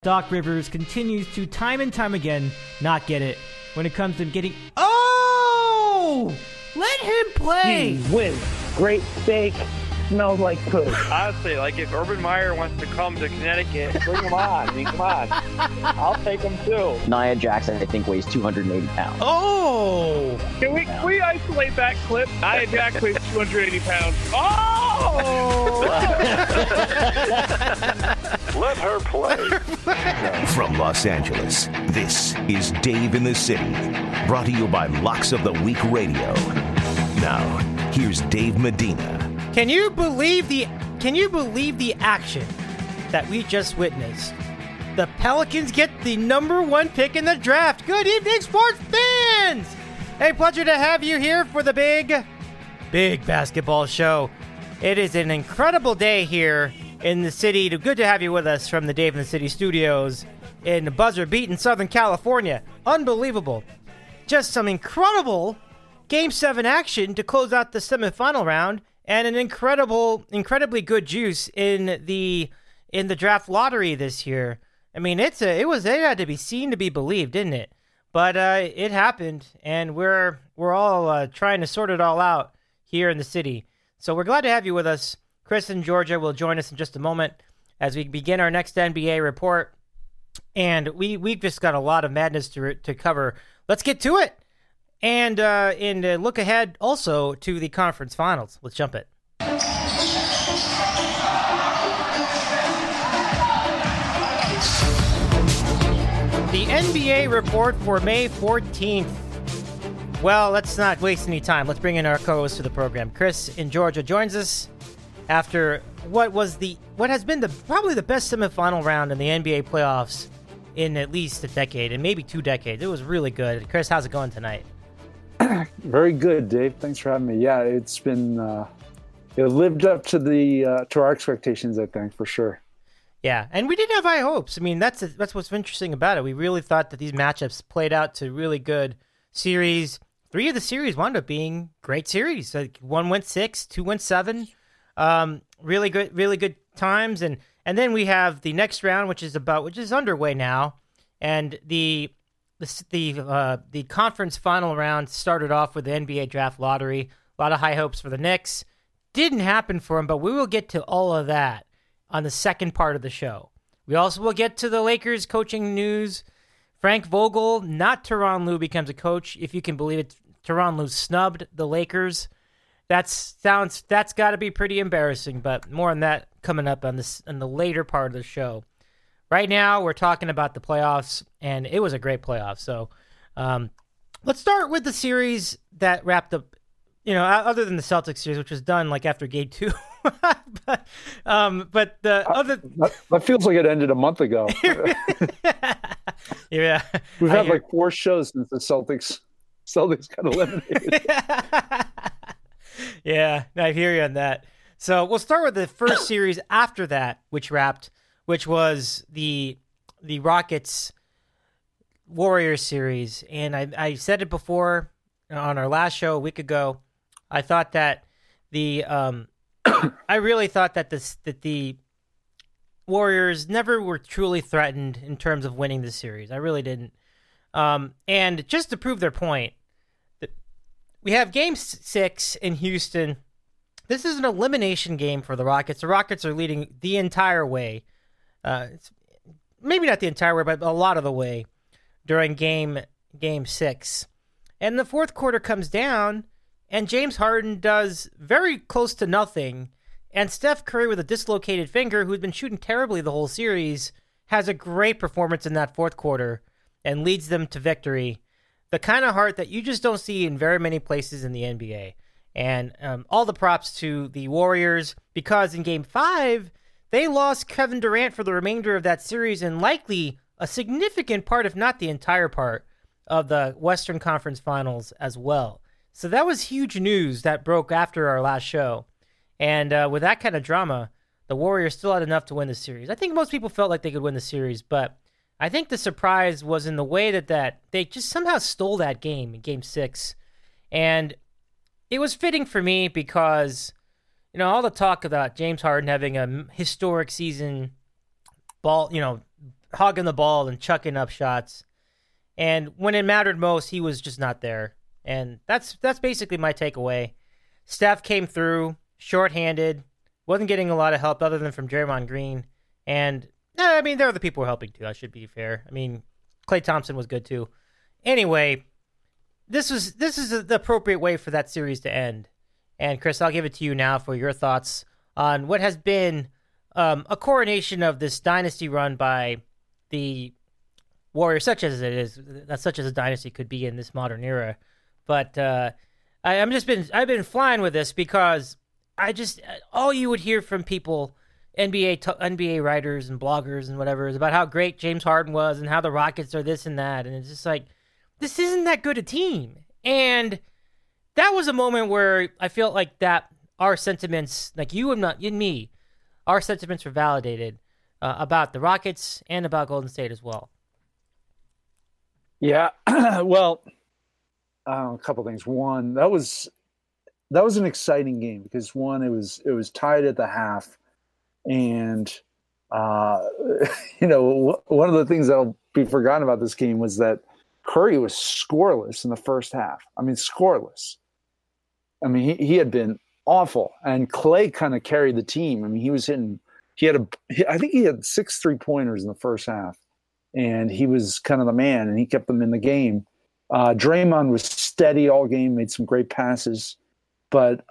Doc Rivers continues to time and time again not get it when it comes to getting... Oh! Let him play! He wins. Great steak. Smells like poop. Honestly, like if Urban Meyer wants to come to Connecticut, Bring him on. I mean, come on. I'll take him too. Nia Jackson, I think, weighs 280 pounds. Oh! can we isolate that clip? Nia Jax weighs 280 pounds. Oh! Let her play. From Los Angeles, this is Dave in the City, brought to you by Locks of the Week Radio. Now, here's Dave Medina. Can you believe the action that we just witnessed? The Pelicans get the number 1 pick in the draft. Good evening, sports fans! Hey, pleasure to have you here for the big basketball show. It is an incredible day here in the city. Good to have you with us from the Dave in the City studios in buzzer-beaten Southern California. Unbelievable. Just some incredible Game 7 action to close out the semifinal round, and an incredibly good juice in the draft lottery this year. I mean, it had to be seen to be believed, didn't it? But it happened, and we're all trying to sort it all out here in the city. So we're glad to have you with us. Chris and Georgia will join us in just a moment as we begin our next NBA report. And we've just got a lot of madness to cover. Let's get to it. And look ahead also to the conference finals. Let's jump it. The NBA report for May 14th. Well, let's not waste any time. Let's bring in our co-host to the program. Chris in Georgia joins us after what has been probably the best semifinal round in the NBA playoffs in at least a decade, and maybe 2 decades. It was really good. Chris, how's it going tonight? Very good, Dave. Thanks for having me. Yeah, it's been it lived up to our expectations, I think, for sure. Yeah, and we did have high hopes. I mean, that's what's interesting about it. We really thought that these matchups played out to really good series. 3 of the series wound up being great series. Like 1 went 6, 2 went 7. Really good times, and then we have the next round, which is underway now, and the conference final round started off with the NBA draft lottery. A lot of high hopes for the Knicks. Didn't happen for them, but we will get to all of that on the second part of the show. We also will get to the Lakers coaching news. Frank Vogel, not Tyronn Lue, becomes a coach. If you can believe it, Tyronn Lue snubbed the Lakers. That's got to be pretty embarrassing, but more on that coming up in the later part of the show. Right now, we're talking about the playoffs, and it was a great playoff. So let's start with the series that wrapped up, other than the Celtics series, which was done like after game 2. but the other... That feels like it ended a month ago. Yeah. We've had like 4 shows since the Celtics got eliminated. Yeah, I hear you on that. So we'll start with the first series after that, which was the Rockets Warriors series. And I said it before on our last show a week ago. I thought that I really thought that the Warriors never were truly threatened in terms of winning the series. I really didn't. And just to prove their point, we have Game 6 in Houston. This is an elimination game for the Rockets. The Rockets are leading the entire way. Maybe not the entire way, but a lot of the way during Game 6. And the fourth quarter comes down, and James Harden does very close to nothing. And Steph Curry, with a dislocated finger, who's been shooting terribly the whole series, has a great performance in that fourth quarter and leads them to victory. The kind of heart that you just don't see in very many places in the NBA. And all the props to the Warriors, because in Game 5, they lost Kevin Durant for the remainder of that series and likely a significant part, if not the entire part, of the Western Conference Finals as well. So that was huge news that broke after our last show. And with that kind of drama, the Warriors still had enough to win the series. I think most people felt like they could win the series, but I think the surprise was in the way that they just somehow stole that game in Game 6. And it was fitting for me because, all the talk about James Harden having a historic season, hogging the ball and chucking up shots. And when it mattered most, he was just not there. And that's basically my takeaway. Steph came through shorthanded, wasn't getting a lot of help other than from Draymond Green. And, I mean, there are the people who were helping too, I should be fair. I mean, Klay Thompson was good too. Anyway, this is the appropriate way for that series to end. And, Chris, I'll give it to you now for your thoughts on what has been a coronation of this dynasty run by the Warriors, such as it is, such as a dynasty could be in this modern era. But I've been flying with this because all you would hear from people, NBA writers and bloggers and whatever, is about how great James Harden was and how the Rockets are this and that, and it's just like, this isn't that good a team. And that was a moment where I felt like that our sentiments, like you and me, our sentiments were validated about the Rockets and about Golden State as well. Yeah, well, a couple things. One, that was an exciting game because one, it was tied at the half, and one of the things that'll be forgotten about this game was that Curry was scoreless in the first half. I mean, scoreless. I mean, he had been awful, and Klay kind of carried the team. I mean, he was hitting. I think he had 6 3-pointers in the first half, and he was kind of the man, and he kept them in the game. Draymond was steady all game, made some great passes, but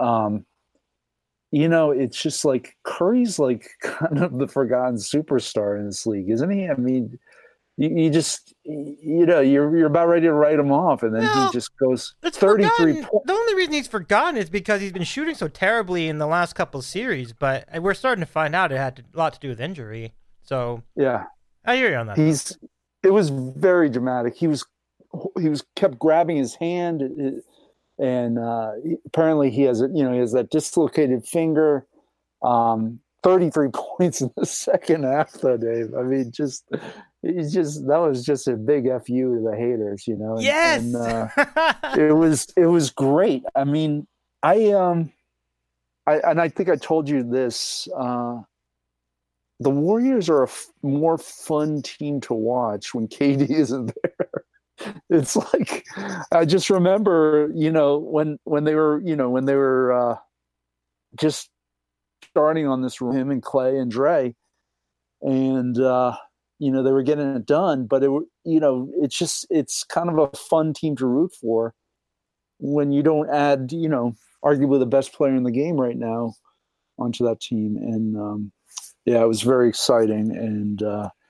it's just like Curry's like kind of the forgotten superstar in this league, isn't he? I mean, you just you're about ready to write him off, and then he just goes 33 points. The only reason he's forgotten is because he's been shooting so terribly in the last couple of series, but we're starting to find out it had a lot to do with injury. So yeah, I hear you on that. It was very dramatic. He was kept grabbing his hand, and apparently he has that dislocated finger. 33 points in the second half, though, Dave. I mean, that was just a big FU to the haters, Yes, and, it was great. I mean, I think I told you this. The Warriors are a more fun team to watch when KD isn't there. It's like I just remember, when they were just starting on this run, him and Klay and Dre, and they were getting it done. But it's kind of a fun team to root for when you don't add, arguably the best player in the game right now onto that team. And it was very exciting. And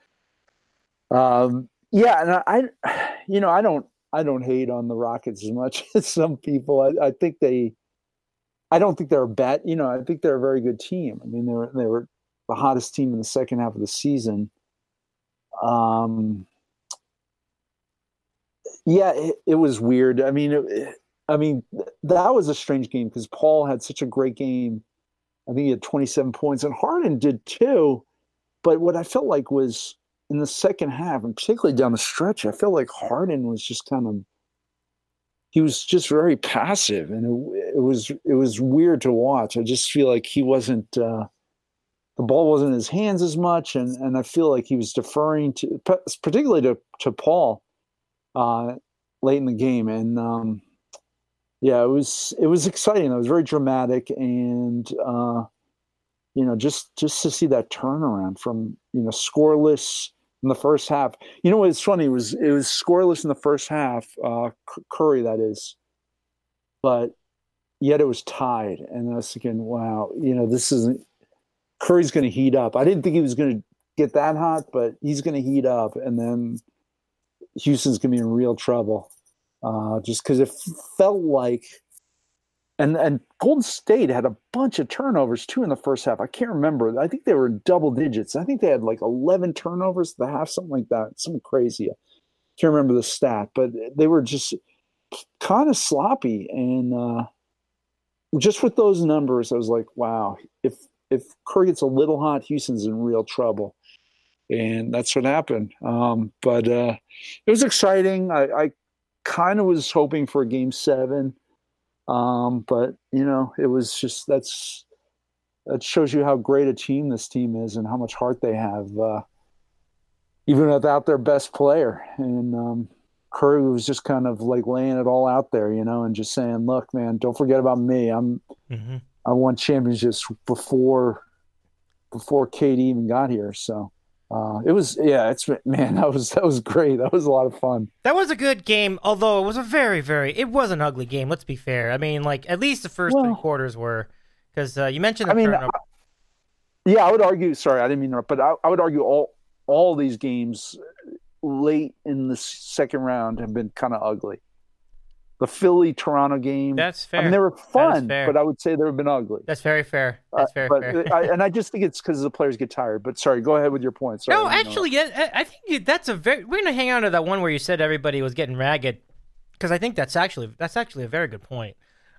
and I don't hate on the Rockets as much as some people. I don't think they're bad. I think they're a very good team. I mean, they were the hottest team in the second half of the season. It was weird. I mean, that was a strange game because Paul had such a great game. I think he had 27 points, and Harden did too. But what I felt like was in the second half, and particularly down the stretch, I felt like Harden was just he was just very passive, and it was weird to watch. I just feel like he wasn't the ball wasn't in his hands as much, and I feel like he was deferring to particularly to Paul late in the game. And it was exciting. It was very dramatic, and just to see that turnaround from scoreless in the first half. What's funny was it was scoreless in the first half, Curry that is, but yet it was tied. And I was thinking, wow, this isn't Curry's going to heat up. I didn't think he was going to get that hot, but he's going to heat up, and then Houston's going to be in real trouble. Just because it felt like, and Golden State had a bunch of turnovers too in the first half. I can't remember. I think they were in double digits. I think they had like 11 turnovers at the half, something like that. Something crazy. I can't remember the stat, but they were just kind of sloppy. And just with those numbers, I was like, wow, if Curry gets a little hot, Houston's in real trouble. And that's what happened. But it was exciting. I kind of was hoping for a game 7. But it was just, that shows you how great a team this team is and how much heart they have. even without their best player. And Curry was just kind of like laying it all out there, and just saying, look, man, don't forget about me. I won championships before KD even got here. So that was great. That was a lot of fun. That was a good game, although it was it was an ugly game. Let's be fair. I mean, like at least the first 3 quarters were, because you mentioned the turnover. I would argue. Sorry, I didn't mean to, but I would argue all these games late in the second round have been kind of ugly. The Philly-Toronto game. That's fair. I mean, they were fun, but I would say they've been ugly. That's very fair. That's very fair. And I just think it's because the players get tired. But sorry, go ahead with your point. Sorry, no, actually, I think that's we're going to hang on to that one where you said everybody was getting ragged, because I think that's actually a very good point.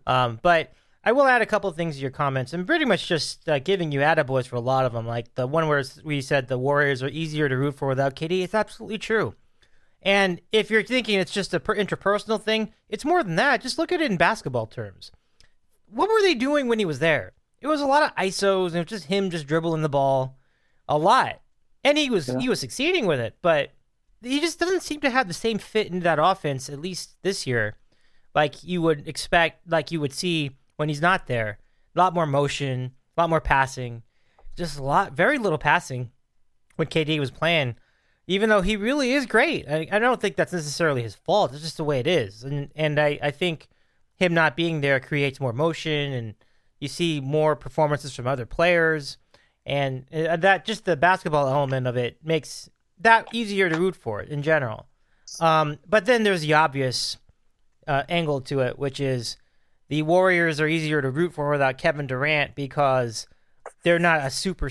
But I will add a couple of things to your comments, and pretty much just giving you attaboys for a lot of them. Like the one where we said the Warriors are easier to root for without KD. It's absolutely true. And if you're thinking it's just an interpersonal thing, it's more than that. Just look at it in basketball terms. What were they doing when he was there? It was a lot of ISOs, and it was just him just dribbling the ball a lot. And he was succeeding with it, but he just doesn't seem to have the same fit into that offense, at least this year, like you would expect, like you would see when he's not there. A lot more motion, a lot more passing, just very little passing when KD was playing. Even though he really is great. I don't think that's necessarily his fault. It's just the way it is. And I think him not being there creates more motion, and you see more performances from other players. And that just the basketball element of it makes that easier to root for in general. But then there's the obvious angle to it, which is the Warriors are easier to root for without Kevin Durant because they're not a super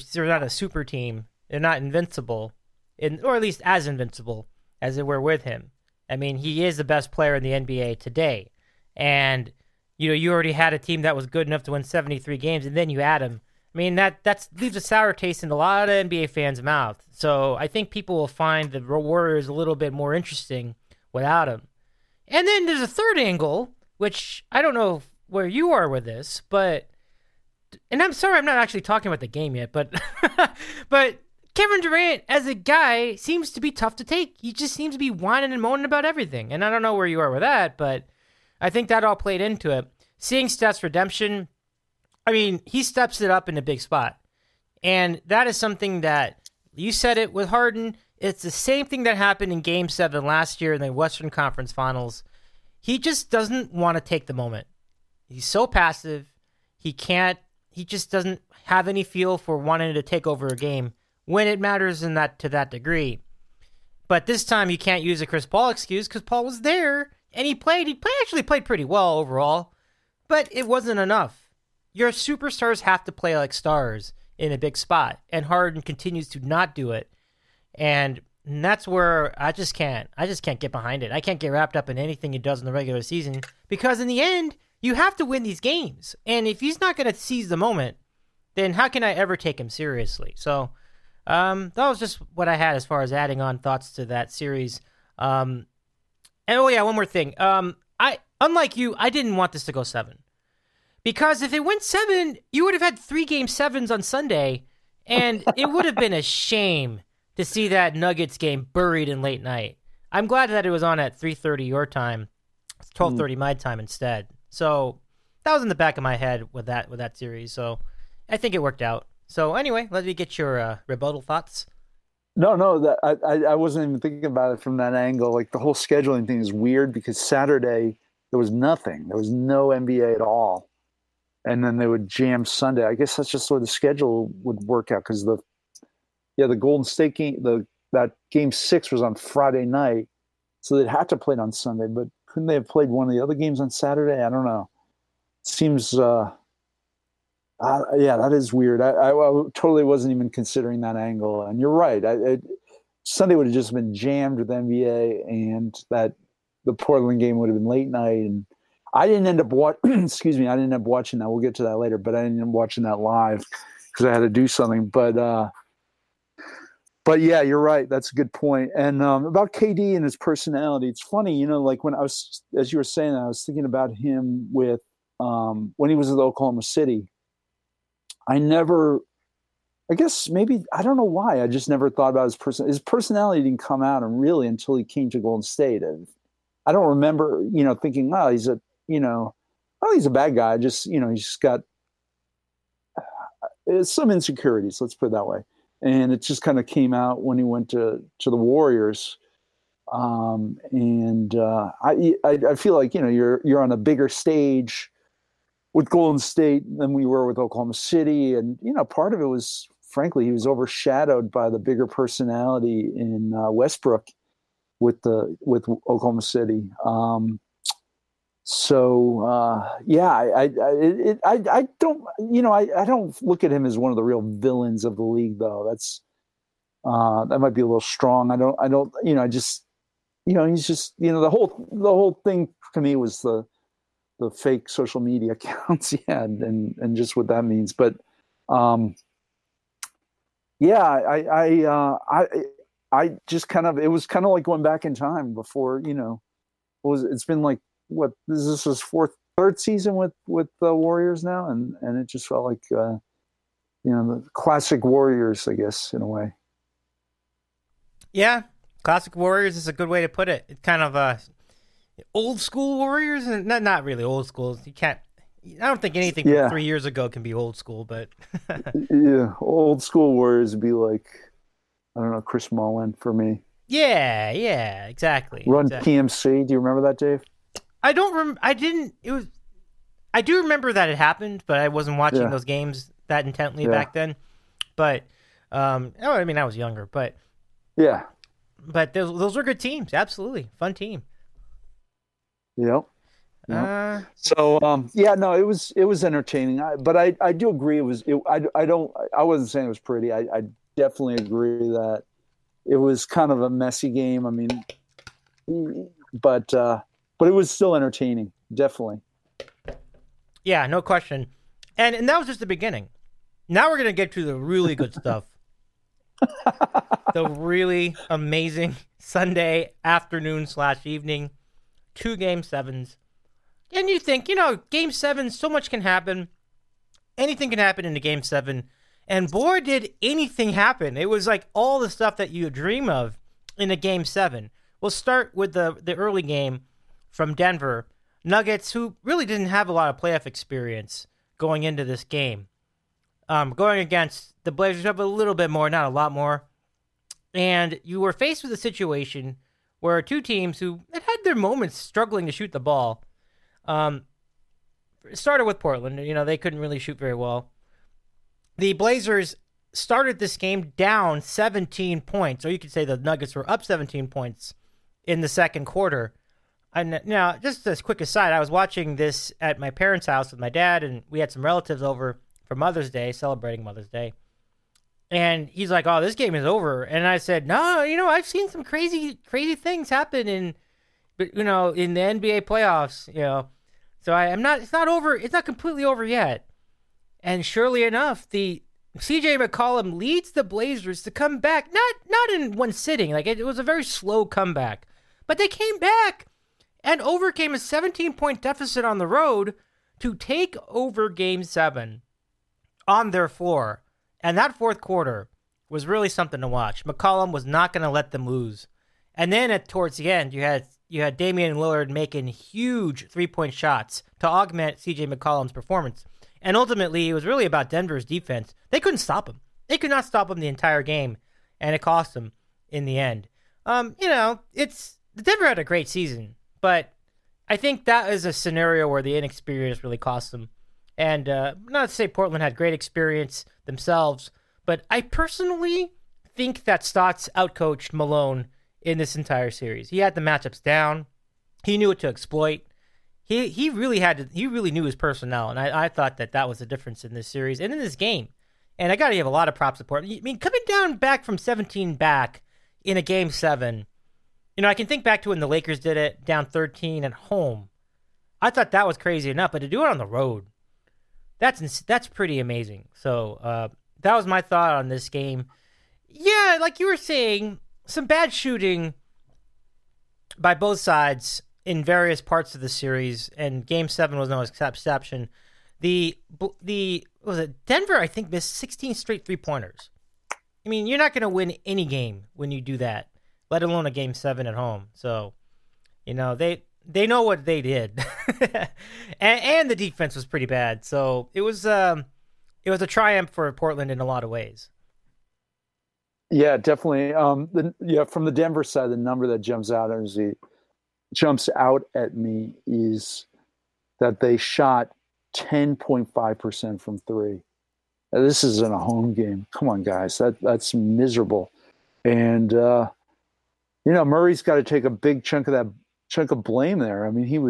team. They're not invincible. Or at least as invincible as they were with him. I mean, he is the best player in the NBA today. And, you already had a team that was good enough to win 73 games, and then you add him. I mean, that leaves a sour taste in a lot of NBA fans' mouth. So I think people will find the Warriors a little bit more interesting without him. And then there's a third angle, which I don't know where you are with this, but... And I'm sorry I'm not actually talking about the game yet, but... but... Kevin Durant, as a guy, seems to be tough to take. He just seems to be whining and moaning about everything. And I don't know where you are with that, but I think that all played into it. Seeing Steph's redemption, I mean, he steps it up in a big spot. And that is something that, you said it with Harden, it's the same thing that happened in Game 7 last year in the Western Conference Finals. He just doesn't want to take the moment. He's so passive. He just doesn't have any feel for wanting to take over a game when it matters to that degree. But this time you can't use a Chris Paul excuse because Paul was there and he actually played pretty well overall, but it wasn't enough. Your superstars have to play like stars in a big spot, and Harden continues to not do it. And that's where I just can't get behind it. I can't get wrapped up in anything he does in the regular season, because in the end, you have to win these games. And if he's not going to seize the moment, then how can I ever take him seriously? So that was just what I had as far as adding on thoughts to that series. And one more thing. Unlike you, I didn't want this to go 7. Because if it went 7, you would have had 3 Game 7s on Sunday, and it would have been a shame to see that Nuggets game buried in late night. I'm glad that it was on at 3:30 your time, 12:30 my time instead. So that was in the back of my head with that series. So I think it worked out. So anyway, let me get your rebuttal thoughts. No, that I wasn't even thinking about it from that angle. Like, the whole scheduling thing is weird because Saturday there was nothing. There was no NBA at all. And then they would jam Sunday. I guess that's just where the schedule would work out, because the Golden State game, that Game 6 was on Friday night, so they'd have to play it on Sunday. But couldn't they have played one of the other games on Saturday? I don't know. It seems, that is weird. I totally wasn't even considering that angle. And you're right. Sunday would have just been jammed with NBA, and that the Portland game would have been late night. And I didn't end up watching that. We'll get to that later, but I didn't end up watching that live because I had to do something. But yeah, you're right. That's a good point. And about KD and his personality, it's funny, like when I was, as you were saying, I was thinking about him with when he was at Oklahoma City. I never I guess maybe, I don't know why. I just never thought about his personality didn't come out and really until he came to Golden State. And I don't remember, thinking, wow, he's a bad guy. Just, he's just got some insecurities, let's put it that way. And it just kind of came out when he went to the Warriors. I feel like, you're on a bigger stage with Golden State than we were with Oklahoma City. And, part of it was, frankly, he was overshadowed by the bigger personality in Westbrook with Oklahoma City. I don't look at him as one of the real villains of the league, though. That's that might be a little strong. He's just, the whole thing to me was the fake social media accounts he had and just what that means. But, I just kind of, it was kind of like going back in time before, it's been like, this is his third season with the Warriors now. And it just felt like, the classic Warriors, I guess, in a way. Yeah. Classic Warriors is a good way to put it. It's kind of old school Warriors, and not really old school. You can't. I don't think anything from 3 years ago can be old school, but yeah, old school Warriors would be like, I don't know, Chris Mullin for me. Yeah, exactly. Run PMC. Do you remember that, Dave? I don't remember. I didn't. It was. I do remember that it happened, but I wasn't watching those games that intently back then. But I was younger, but yeah. But those were good teams. Absolutely. Fun team. Yep. It was entertaining. But I do agree I wasn't saying it was pretty. I definitely agree that it was kind of a messy game. I mean, but it was still entertaining. Definitely. Yeah, no question. And that was just the beginning. Now we're going to get to the really good stuff. The really amazing Sunday afternoon / evening, 2 Game 7s. And you think, Game 7, so much can happen. Anything can happen in a Game 7. And boy, did anything happen. It was like all the stuff that you dream of in a Game 7. We'll start with the early game from Denver. Nuggets, who really didn't have a lot of playoff experience going into this game. Going against the Blazers, have a little bit more, not a lot more. And you were faced with a situation where two teams who had their moments struggling to shoot the ball. Started with Portland. They couldn't really shoot very well. The Blazers started this game down 17 points, or you could say the Nuggets were up 17 points in the second quarter. And now, just as a quick aside, I was watching this at my parents' house with my dad, and we had some relatives over for Mother's Day, celebrating Mother's Day. And he's like, "Oh, this game is over." And I said, "No, I've seen some crazy things happen in the NBA playoffs, So it's not over. It's not completely over yet." And surely enough, the CJ McCollum leads the Blazers to come back, not in one sitting. Like it was a very slow comeback, but they came back and overcame a 17-point deficit on the road to take over Game 7 on their floor. And that fourth quarter was really something to watch. McCollum was not going to let them lose. And then towards the end, you had Damian Lillard making huge three-point shots to augment CJ McCollum's performance. And ultimately, it was really about Denver's defense. They couldn't stop him. They could not stop him the entire game, and it cost them in the end. Denver had a great season, but I think that is a scenario where the inexperience really cost them. And not to say Portland had great experience themselves, but I personally think that Stotts outcoached Malone in this entire series. He had the matchups down. He knew what to exploit. He really knew his personnel, and I thought that was the difference in this series and in this game. And I got to give a lot of props to Portland. I mean, coming down back from 17 back in a Game 7, I can think back to when the Lakers did it, down 13 at home. I thought that was crazy enough, but to do it on the road, that's pretty amazing. So that was my thought on this game. Yeah, like you were saying, some bad shooting by both sides in various parts of the series, and Game 7 was no exception. The was it Denver? I think missed 16 straight 3-pointers. I mean, you're not going to win any game when you do that, let alone a Game 7 at home. So, you know, they know what they did, and the defense was pretty bad. So it was a triumph for Portland in a lot of ways. Yeah, definitely. From the Denver side, the number that jumps out at me is that they shot 10.5% from three. Now, this isn't a home game. Come on, guys, that's miserable. And Murray's got to take a big chunk of blame there. I mean,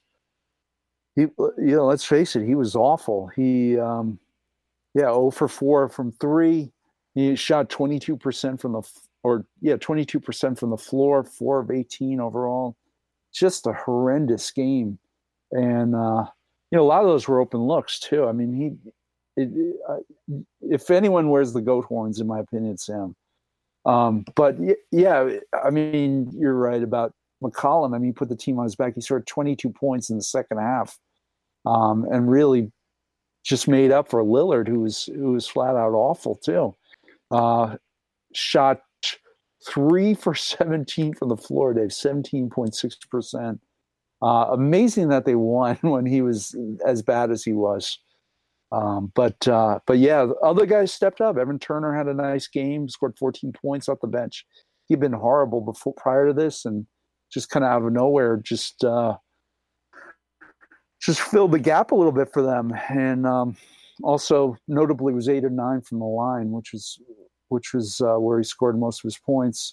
let's face it, he was awful. He 0 for 4 from three. He shot 22% from the floor, 4 of 18 overall. Just a horrendous game. And a lot of those were open looks too. I mean, if anyone wears the goat horns, in my opinion, it's him. But yeah, I mean, you're right about McCollum. I mean, he put the team on his back. He scored 22 points in the second half, and really just made up for Lillard, who was flat out awful too. Shot 3 for 17 from the floor, Dave, 17.6%. Amazing that they won when he was as bad as he was. But yeah, the other guys stepped up. Evan Turner had a nice game, scored 14 points off the bench. He'd been horrible prior to this, and just kind of out of nowhere, just filled the gap a little bit for them. And also notably was 8 or 9 from the line, which was where he scored most of his points.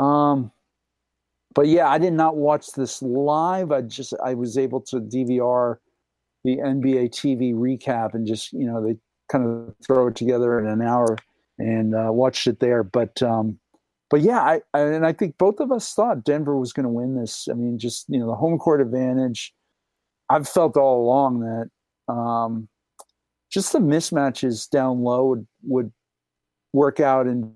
But yeah, I did not watch this live. I was able to DVR the NBA TV recap and just, they kind of throw it together in an hour and watched it there. But yeah, I think both of us thought Denver was going to win this. I mean, just, the home court advantage. I've felt all along that just the mismatches down low would work out in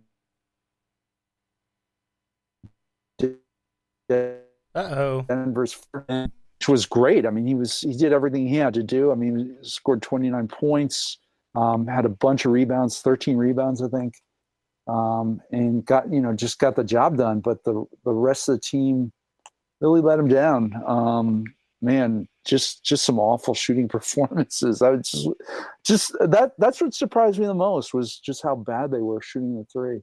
Denver's, which was great. I mean, he did everything he had to do. I mean, he scored 29 points, had a bunch of rebounds, 13 rebounds, I think, and got the job done. But the rest of the team really let him down. Man, just some awful shooting performances. I would just that's what surprised me the most, was just how bad they were shooting the three.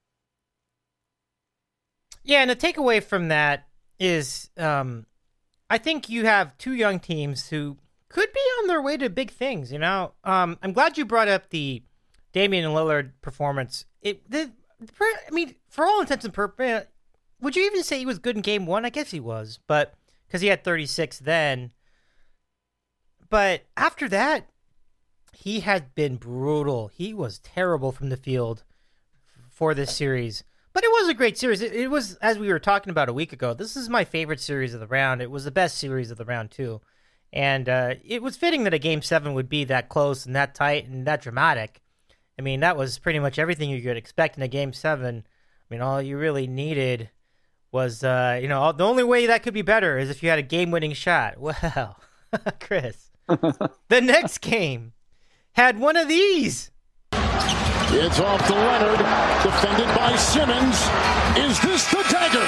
Yeah, and the takeaway from that is, I think you have two young teams who could be on their way to big things. I'm glad you brought up the Damian Lillard performance. I mean, for all intents and purposes, would you even say he was good in Game 1? I guess he was, but because he had 36 then. But after that, he had been brutal. He was terrible from the field for this series. But it was a great series. It was, as we were talking about a week ago, this is my favorite series of the round. It was the best series of the round, too. And it was fitting that a Game 7 would be that close and that tight and that dramatic. I mean, that was pretty much everything you could expect in a Game 7. I mean, all you really needed was, the only way that could be better is if you had a game-winning shot. Well, Chris, the next game had one of these. It's off to Leonard, defended by Simmons. Is this the dagger?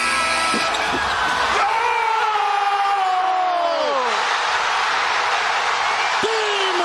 Game!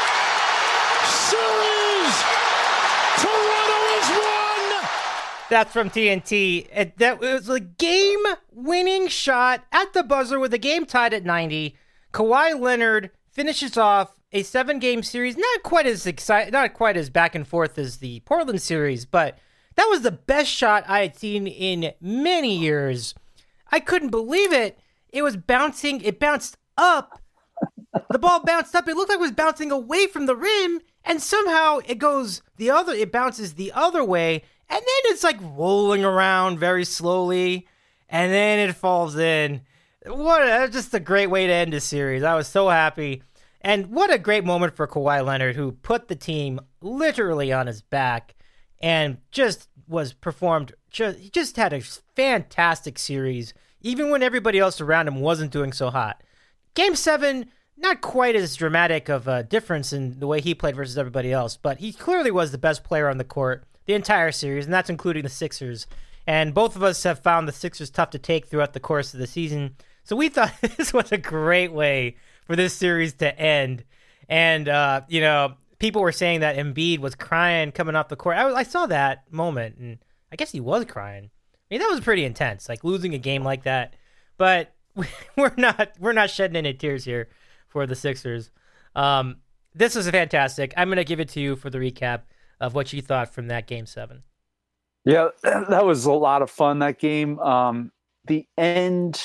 Series! Toronto has won! That's from TNT. That was a game-winning shot at the buzzer with the game tied at 90. Kawhi Leonard finishes off a 7-game series, not quite as back and forth as the Portland series, but that was the best shot I had seen in many years. I couldn't believe it. It was bouncing. It bounced up. The ball bounced up. It looked like it was bouncing away from the rim, and somehow it bounces the other way, and then it's like rolling around very slowly, and then it falls in. Just a great way to end the series. I was so happy. And what a great moment for Kawhi Leonard, who put the team literally on his back and just he just had a fantastic series, even when everybody else around him wasn't doing so hot. Game 7, not quite as dramatic of a difference in the way he played versus everybody else, but he clearly was the best player on the court the entire series, and that's including the Sixers. And both of us have found the Sixers tough to take throughout the course of the season. So we thought this was a great way for this series to end. And, people were saying that Embiid was crying coming off the court. I saw that moment, and I guess he was crying. I mean, that was pretty intense, like losing a game like that. But we're not shedding any tears here for the Sixers. This was fantastic. I'm going to give it to you for the recap of what you thought from that Game 7. Yeah, that was a lot of fun, that game. The end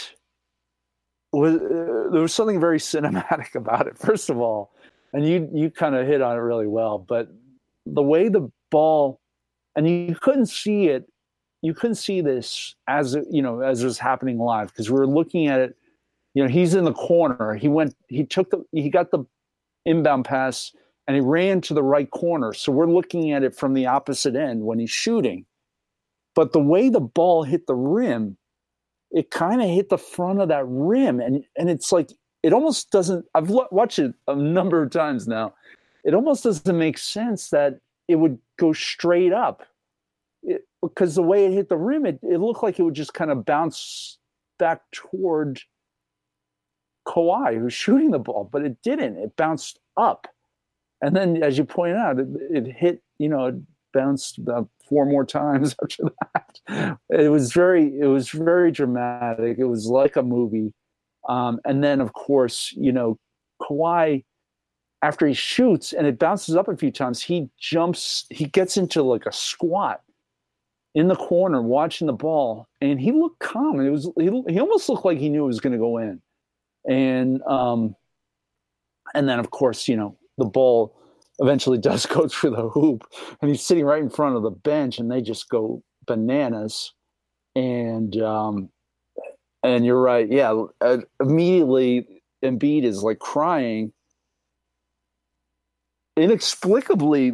was there was something very cinematic about it, first of all. And you kind of hit on it really well. But the way the ball, and you couldn't see it, you couldn't see this as it was happening live, because we were looking at it. He's in the corner. He got the inbound pass and he ran to the right corner. So we're looking at it from the opposite end when he's shooting. But the way the ball hit the rim, it kind of hit the front of that rim. And it's like, it almost doesn't, I've watched it a number of times now. It almost doesn't make sense that it would go straight up. Because the way it hit the rim, it looked like it would just kind of bounce back toward Kawhi, who's shooting the ball, but it didn't. It bounced up. And then, as you pointed out, it hit, it bounced about 4 more times after that. It was very dramatic. It was like a movie. And then, of course, Kawhi, after he shoots and it bounces up a few times, he gets into like a squat in the corner watching the ball, and he looked calm. And he almost looked like he knew it was going to go in. And then, of course, the ball eventually does go through the hoop, and he's sitting right in front of the bench, and they just go bananas. And you're right. Yeah. Immediately Embiid is like crying. Inexplicably,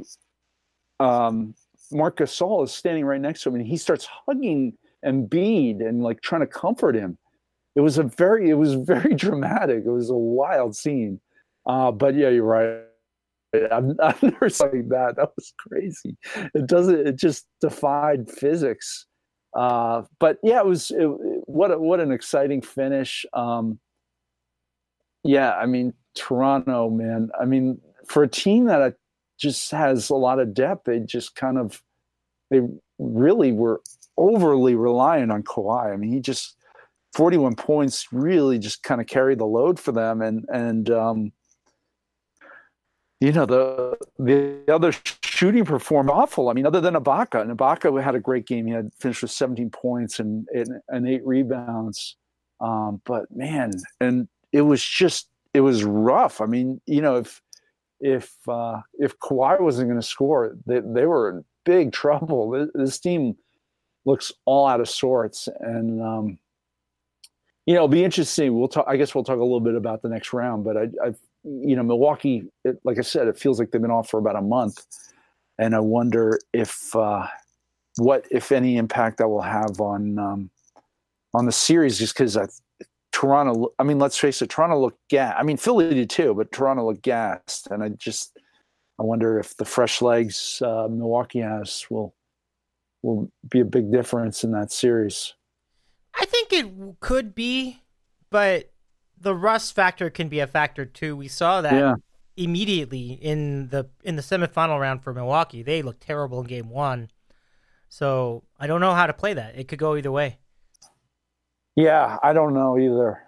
Marc Gasol is standing right next to him, and he starts hugging Embiid and like trying to comfort him. It was very dramatic. It was a wild scene. But yeah, you're right. I've never seen that. That was crazy. It just defied physics. But yeah, what an exciting finish. Yeah, I mean, Toronto, man. I mean, for a team that just has a lot of depth, they really were overly reliant on Kawhi. I mean, he just 41 points really just kind of carried the load for them. And the other shooting performed awful. I mean, other than Ibaka, and Ibaka had a great game. He had finished with 17 points and 8 rebounds. But man, and it was rough. I mean, if Kawhi wasn't going to score, they were in big trouble. This team looks all out of sorts, and it'll be interesting. I guess we'll talk a little bit about the next round, but Milwaukee, like I said, it feels like they've been off for about a month, and I wonder what, if any, impact that will have on the series, just because Toronto, I mean, let's face it, Toronto looked gassed. I mean, Philly did too, but Toronto looked gassed, and I wonder if the fresh legs Milwaukee has will be a big difference in that series. I think it could be, but the rust factor can be a factor too. We saw that immediately in the semifinal round for Milwaukee. They looked terrible in Game 1, so I don't know how to play that. It could go either way. Yeah, I don't know either.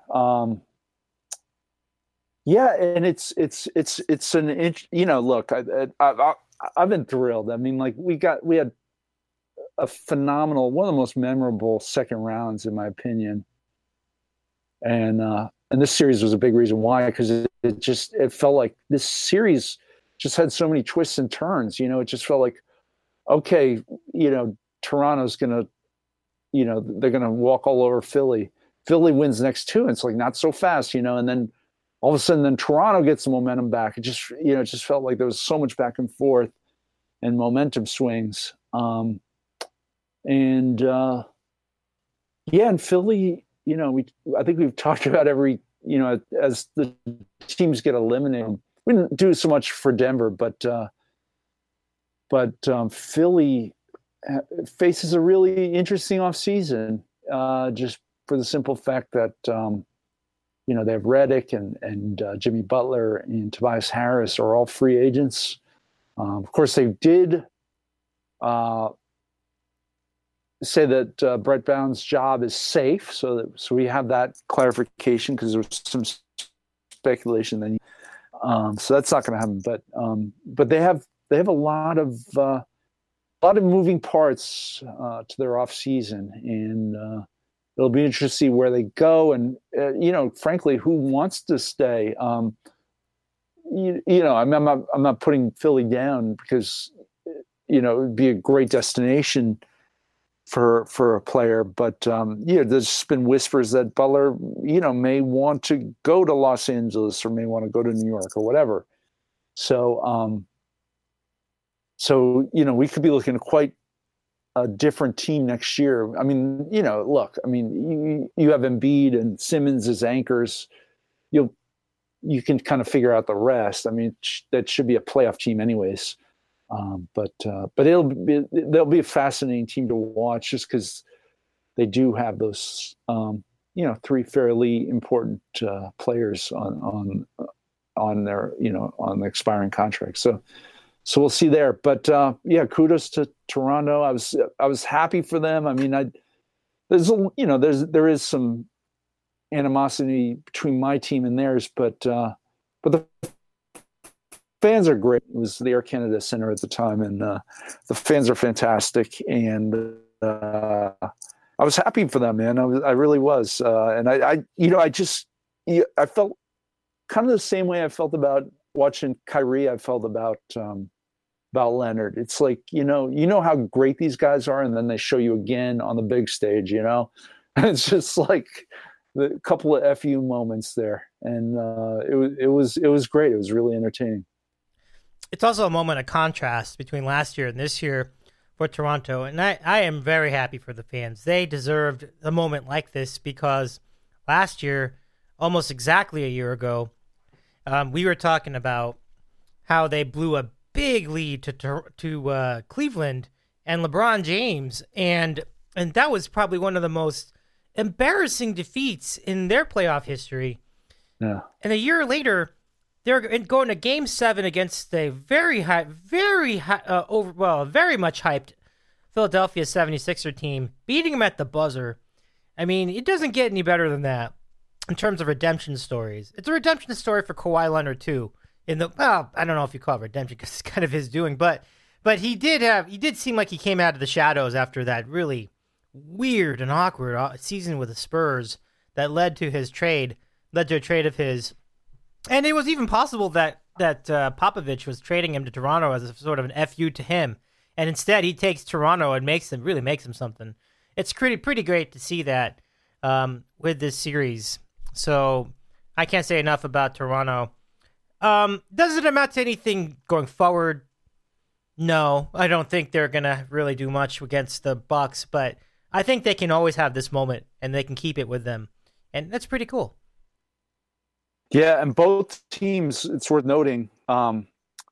Yeah, and it's an look. I've been thrilled. I mean, like we had a phenomenal, one of the most memorable second rounds in my opinion, and this series was a big reason why, because it felt like this series just had so many twists and turns. It just felt like, okay, Toronto's gonna. They're going to walk all over Philly. Philly wins the next 2, and it's like not so fast, and then all of a sudden, then Toronto gets the momentum back. It just felt like there was so much back and forth and momentum swings. And Philly, I think we've talked about every as the teams get eliminated, we didn't do so much for Denver, but Philly faces a really interesting offseason, just for the simple fact that they have Redick and Jimmy Butler and Tobias Harris are all free agents. Of course, they did say that Brett Brown's job is safe, so we have that clarification, because there was some speculation that so that's not going to happen. But they have a lot of moving parts to their off season, and it'll be interesting to see where they go, and frankly, who wants to stay. I'm not putting Philly down, because it would be a great destination for a player, but there's been whispers that Butler may want to go to Los Angeles, or may want to go to New York, or whatever. So we could be looking at quite a different team next year. I mean, look, you have Embiid and Simmons as anchors. You can kind of figure out the rest. I mean, that should be a playoff team anyways. But they'll be a fascinating team to watch, just because they do have those, three fairly important players on their, on the expiring contract. So we'll see there. But kudos to Toronto. I was happy for them. I mean, there is some animosity between my team and theirs, but the fans are great. It was the Air Canada Center at the time, and the fans are fantastic. And I was happy for them, man. I really was. And I felt kind of the same way I felt about watching Kyrie. I felt about Leonard. It's like, you know how great these guys are, and then they show you again on the big stage. It's just like the couple of FU moments there, and it was great. It was really entertaining. It's also a moment of contrast between last year and this year for Toronto, and I am very happy for the fans. They deserved a moment like this, because last year, almost exactly a year ago, we were talking about how they blew a big lead to Cleveland and LeBron James, and that was probably one of the most embarrassing defeats in their playoff history. Yeah. And a year later, they're going to Game 7 against a very much hyped Philadelphia 76er team, beating them at the buzzer. I mean, it doesn't get any better than that in terms of redemption stories. It's a redemption story for Kawhi Leonard too. I don't know if you call it redemption, because it's kind of his doing, but he did seem like he came out of the shadows after that really weird and awkward season with the Spurs that led to a trade of his. And it was even possible that Popovich was trading him to Toronto as a sort of an FU to him, and instead he takes Toronto and makes him something. It's pretty great to see that with this series. So I can't say enough about Toronto. Does it amount to anything going forward? No, I don't think they're gonna really do much against the Bucks, but I think they can always have this moment, and they can keep it with them, and that's pretty cool. Yeah, and both teams, it's worth noting. I'm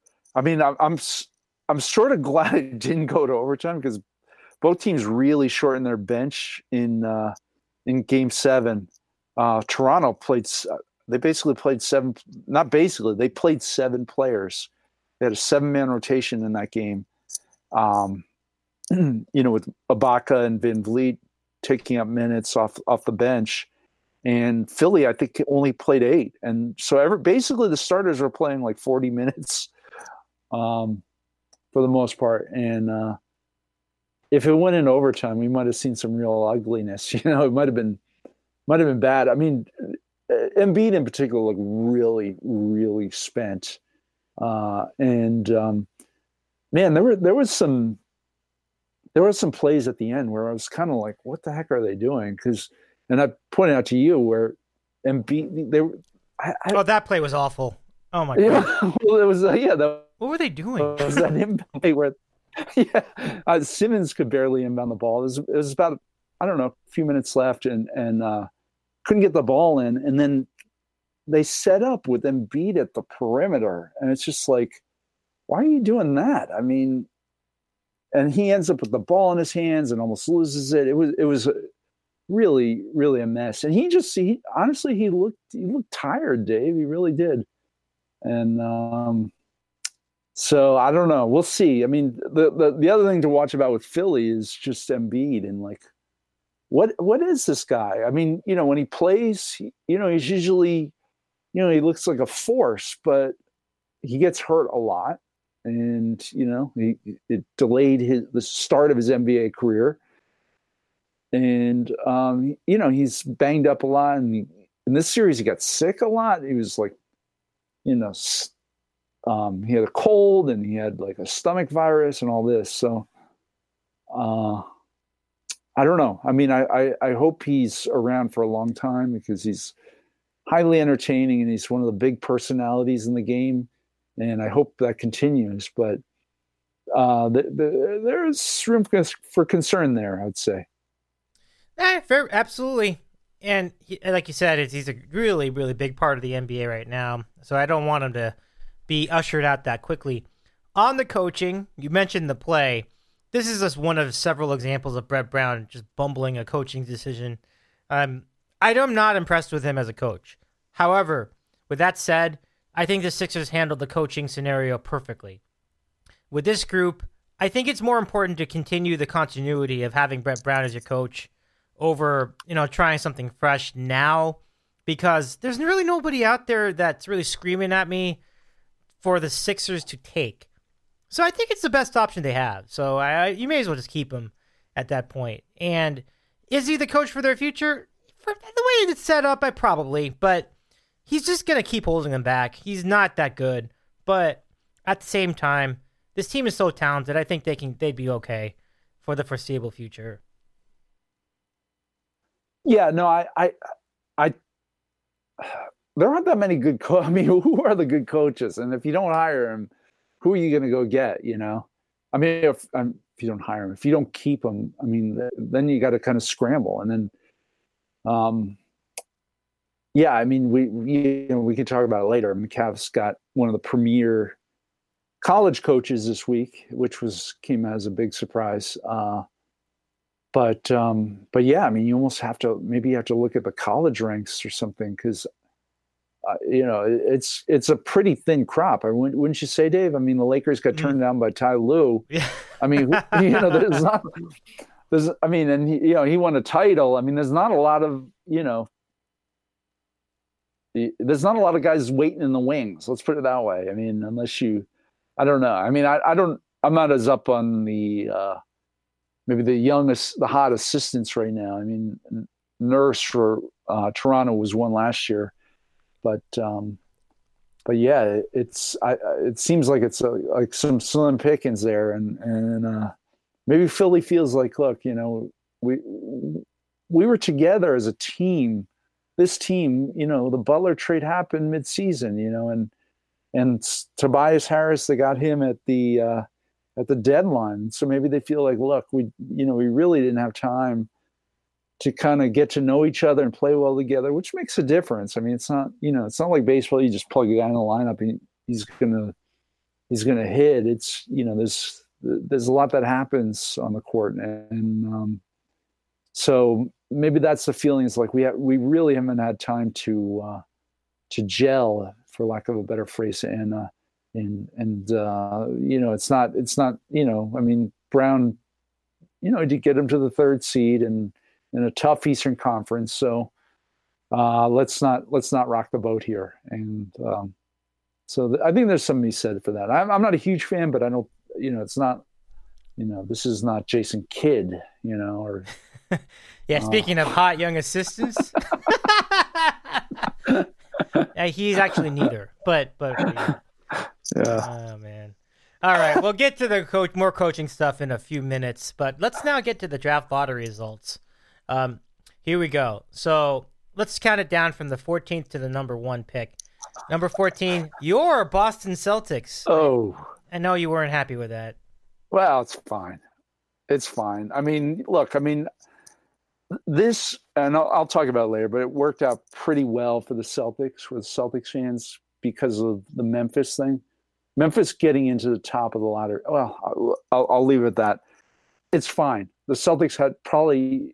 sort of glad it didn't go to overtime, because both teams really shortened their bench in Game 7. Toronto played. They basically played seven. Not basically, they played 7 players. They had a 7-man rotation in that game. With Ibaka and Van Vliet taking up minutes off the bench. And Philly, I think, only played 8. And so basically the starters were playing like 40 minutes for the most part. And if it went in overtime, we might have seen some real ugliness. It might have been bad. I mean, Embiid in particular looked really, really spent. Man, there was some plays at the end where I was kind of like, what the heck are they doing? And I pointed out to you where Embiid, that play was awful. Oh my God. Well, it was, what were they doing? It was that inbound play where, Simmons could barely inbound the ball. It was about, I don't know, a few minutes left and couldn't get the ball in. And then they set up with Embiid at the perimeter, and it's just like, why are you doing that? I mean, and he ends up with the ball in his hands and almost loses it. It was really, really a mess. And he looked tired, Dave. He really did. And so I don't know. We'll see. I mean, the other thing to watch about with Philly is just Embiid and like, what is this guy? I mean, when he plays, he's usually, he looks like a force, but he gets hurt a lot. And, it delayed the start of his NBA career. And, he's banged up a lot. And in this series, he got sick a lot. He was like, he had a cold and he had like a stomach virus and all this. So, I don't know. I mean, I hope he's around for a long time because he's highly entertaining and he's one of the big personalities in the game. And I hope that continues. But there's room for concern there, I would say. Fair, absolutely. And like you said, he's a really, really big part of the NBA right now. So I don't want him to be ushered out that quickly. On the coaching, you mentioned the play. This is just one of several examples of Brett Brown just bumbling a coaching decision. I'm not impressed with him as a coach. However, with that said, I think the Sixers handled the coaching scenario perfectly. With this group, I think it's more important to continue the continuity of having Brett Brown as your coach over, trying something fresh now, because there's really nobody out there that's really screaming at me for the Sixers to take. So I think it's the best option they have. So you may as well just keep him at that point. And is he the coach for their future? For the way it's set up, probably. But he's just going to keep holding them back. He's not that good. But at the same time, this team is so talented. I think they'd be okay for the foreseeable future. Yeah, no, I there aren't that many good I mean, who are the good coaches? And if you don't hire them, who are you going to go get, I mean, if you don't hire him, if you don't keep him, I mean, then you got to kind of scramble. And then, yeah, I mean, we can talk about it later. Cavs got one of the premier college coaches this week, which came as a big surprise. But yeah, I mean, you almost have to look at the college ranks or something, because it's a pretty thin crop. Wouldn't you say, Dave? I mean, the Lakers got turned down by Ty Lue. Yeah. I mean, and he won a title. I mean, there's not a lot of, there's not a lot of guys waiting in the wings. Let's put it that way. I mean, I don't know. I mean, I'm not as up on the, maybe the hot assistants right now. I mean, Nurse for Toronto was one last year. But yeah, it seems like it's like some slim pickings there, and maybe Philly feels like, look, we were together as a team. This team, the Butler trade happened mid-season, and Tobias Harris, they got him at the deadline, so maybe they feel like, look, we really didn't have time to kind of get to know each other and play well together, which makes a difference. I mean, it's not like baseball. You just plug a guy in the lineup and he's gonna hit. It's, there's a lot that happens on the court. And so maybe that's the feeling. It's like we really haven't had time to gel, for lack of a better phrase. And it's not, I mean, Brown, to get him to the third seed and in a tough Eastern Conference. So let's not rock the boat here. And so I think there's something to be said for that. I'm not a huge fan, but I don't, it's not, this is not Jason Kidd, or. Yeah. Speaking of hot young assistants, he's actually neither, but yeah. Oh man. All right. We'll get to the more coaching stuff in a few minutes, but let's now get to the draft lottery results. Here we go. So let's count it down from the 14th to the number 1 pick. Number 14, your Boston Celtics. Oh, I know you weren't happy with that. Well, it's fine. It's fine. I mean, look, this, and I'll talk about it later, but it worked out pretty well for the Celtics, for the Celtics fans, because of the Memphis thing. Memphis getting into the top of the ladder. Well, I'll leave it at that. It's fine. The Celtics had probably,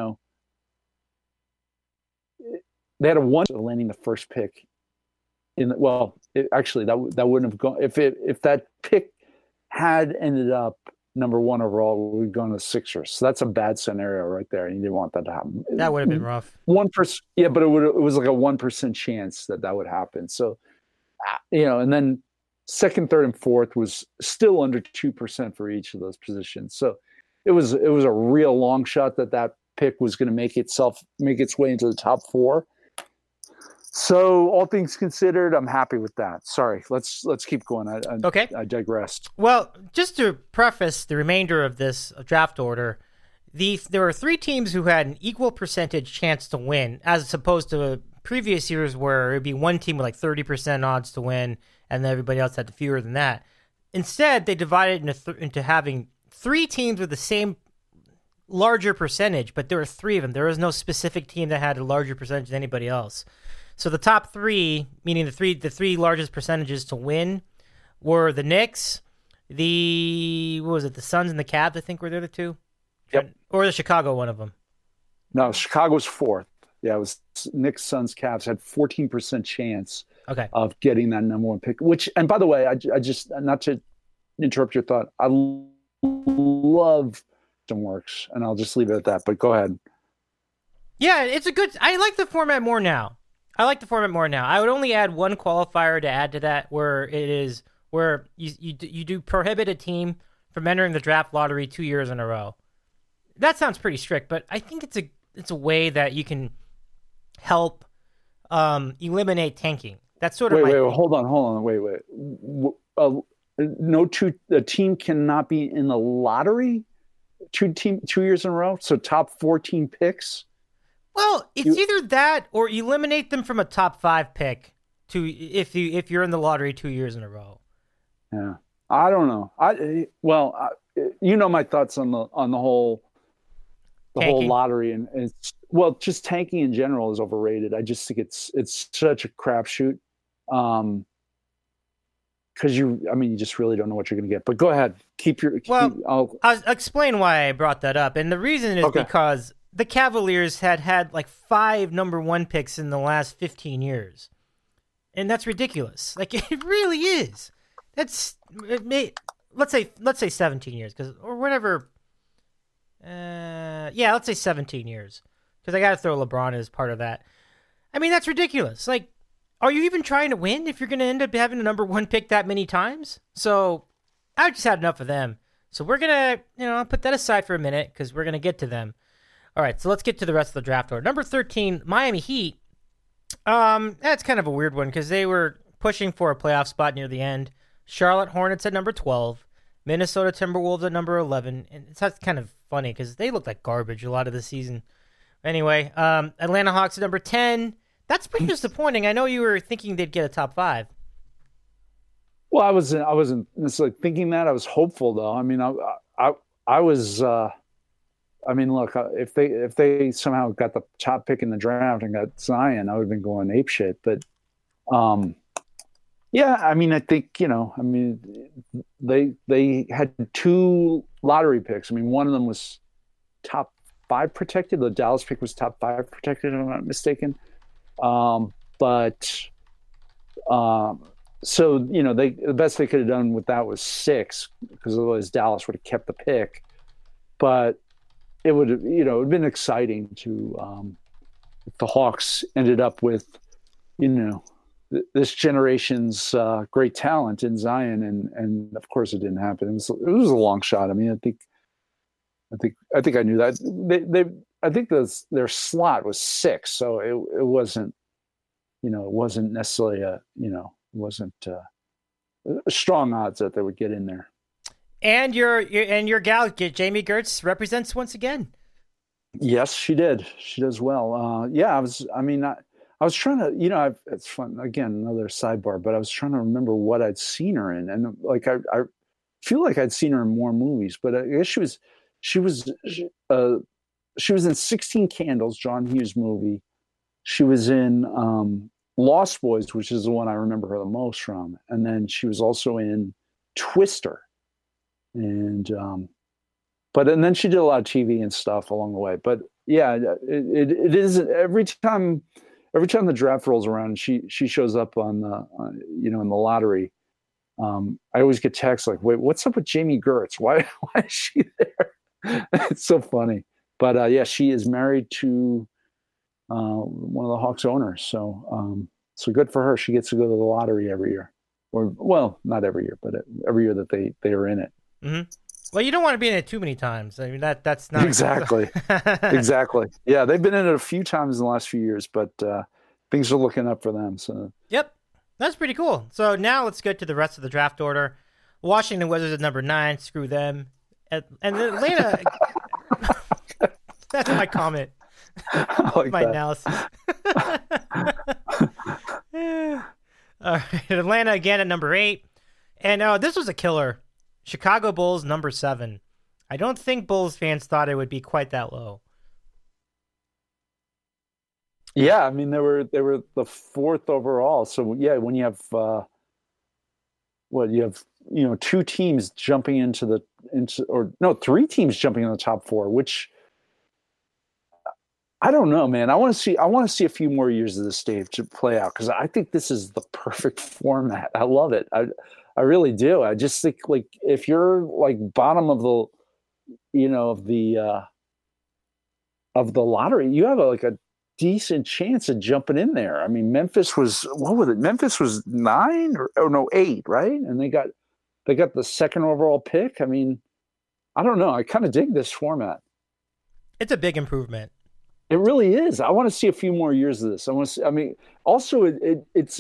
they had a one landing the first pick. Actually, that wouldn't have gone if that pick had ended up number 1 overall. We'd gone to the Sixers. So that's a bad scenario right there. And you didn't want that to happen. That would have been rough. 1%, yeah, but it was like a 1% chance that would happen. So, and then second, third, and fourth was still under 2% for each of those positions. So it was a real long shot that pick was going to make its way into the top 4. So all things considered, I'm happy with that. Sorry, let's keep going. Okay. I digressed. Well, just to preface the remainder of this draft order, there were 3 teams who had an equal percentage chance to win, as opposed to previous years where it'd be one team with like 30% odds to win, and then everybody else had fewer than that. Instead, they divided into having 3 teams with the same larger percentage, but there were 3 of them. There was no specific team that had a larger percentage than anybody else. So the top 3, meaning the three largest percentages to win, were the Knicks, the Suns and the Cavs. I think were the 2. Yep. Or the Chicago, one of them. No, Chicago was 4th. Yeah, it was Knicks, Suns, Cavs had 14% chance of getting that number 1 pick. Which, and by the way, I just, not to interrupt your thought, I love some works, and I'll just leave it at that. But go ahead. Yeah, I like the format more now. I would only add one qualifier to add to that, where you do prohibit a team from entering the draft lottery 2 years in a row. That sounds pretty strict, but I think it's a way that you can help eliminate tanking. That's sort of wait. Hold on. Wait. A team cannot be in the lottery 2 years in a row. So top 14 picks. Well, it's either that or eliminate them from a top 5 pick if you're in the lottery 2 years in a row. Yeah, I don't know. My thoughts on the whole lottery and it's just tanking in general is overrated. I just think it's such a crapshoot. Because you just really don't know what you're going to get. But go ahead, I'll explain why I brought that up, and the reason is because the Cavaliers had like 5 number 1 picks in the last 15 years. And that's ridiculous. Like, it really is. Let's say 17 years, or whatever. Let's say 17 years. Because I got to throw LeBron as part of that. I mean, that's ridiculous. Like, are you even trying to win if you're going to end up having a number 1 pick that many times? So I just had enough of them. So we're going to, put that aside for a minute because we're going to get to them. All right, so let's get to the rest of the draft order. Number 13, Miami Heat. That's kind of a weird one because they were pushing for a playoff spot near the end. Charlotte Hornets at number 12. Minnesota Timberwolves at number 11. And that's kind of funny because they look like garbage a lot of the season. Anyway, Atlanta Hawks at number 10. That's pretty disappointing. I know you were thinking they'd get a top 5. Well, I wasn't necessarily thinking that. I was hopeful, though. I mean, I was. Look, if they somehow got the top pick in the draft and got Zion, I would have been going apeshit. But, I think they had 2 lottery picks. I mean, one of them was top 5 protected. The Dallas pick was top 5 protected, if I'm not mistaken. So the best they could have done with that was 6, because otherwise Dallas would have kept the pick. But it would have, it would have been exciting to if the Hawks ended up with, this generation's great talent in Zion, and of course it didn't happen. It was a long shot. I mean, I think I knew that I think their slot was 6, so it wasn't, it wasn't necessarily strong odds that they would get in there. And your gal, Jamie Gertz, represents once again. Yes, she did. She does well. I was trying to, it's fun. Again, another sidebar, but I was trying to remember what I'd seen her in, and like I feel like I'd seen her in more movies, but I guess she was in 16 Candles, John Hughes movie. She was in Lost Boys, which is the one I remember her the most from, and then she was also in Twister, and then she did a lot of TV and stuff along the way. But yeah, it is every time the draft rolls around, she shows up on the in the lottery. I always get texts like, "Wait, what's up with Jamie Gertz? Why is she there?" It's so funny. But yeah, she is married to one of the Hawks owners. So good for her. She gets to go to the lottery every year, or well, not every year, but every year that they are in it. Mm-hmm. Well, you don't want to be in it too many times. I mean, that's not exactly. Exactly. Yeah, they've been in it a few times in the last few years, but things are looking up for them. So yep, that's pretty cool. So now let's get to the rest of the draft order. Washington Wizards at number 9. Screw them. And Atlanta. That's my comment. Like my that. analysis. All right, Atlanta again at number 8. And this was a killer. Chicago Bulls, number 7. I don't think Bulls fans thought it would be quite that low. Yeah, I mean they were the 4th overall. So yeah, when you have two teams jumping three teams jumping in the top 4, which I don't know, man. I want to see a few more years of this stage to play out, because I think this is the perfect format. I love it. I really do. I just think, like, if you're like bottom of the, of the lottery, you have a decent chance of jumping in there. I mean, Memphis was 9 or no 8, right? And they got the 2nd overall pick. I mean, I don't know. I kind of dig this format. It's a big improvement. It really is. I want to see a few more years of this. I want to see. I mean, also it's.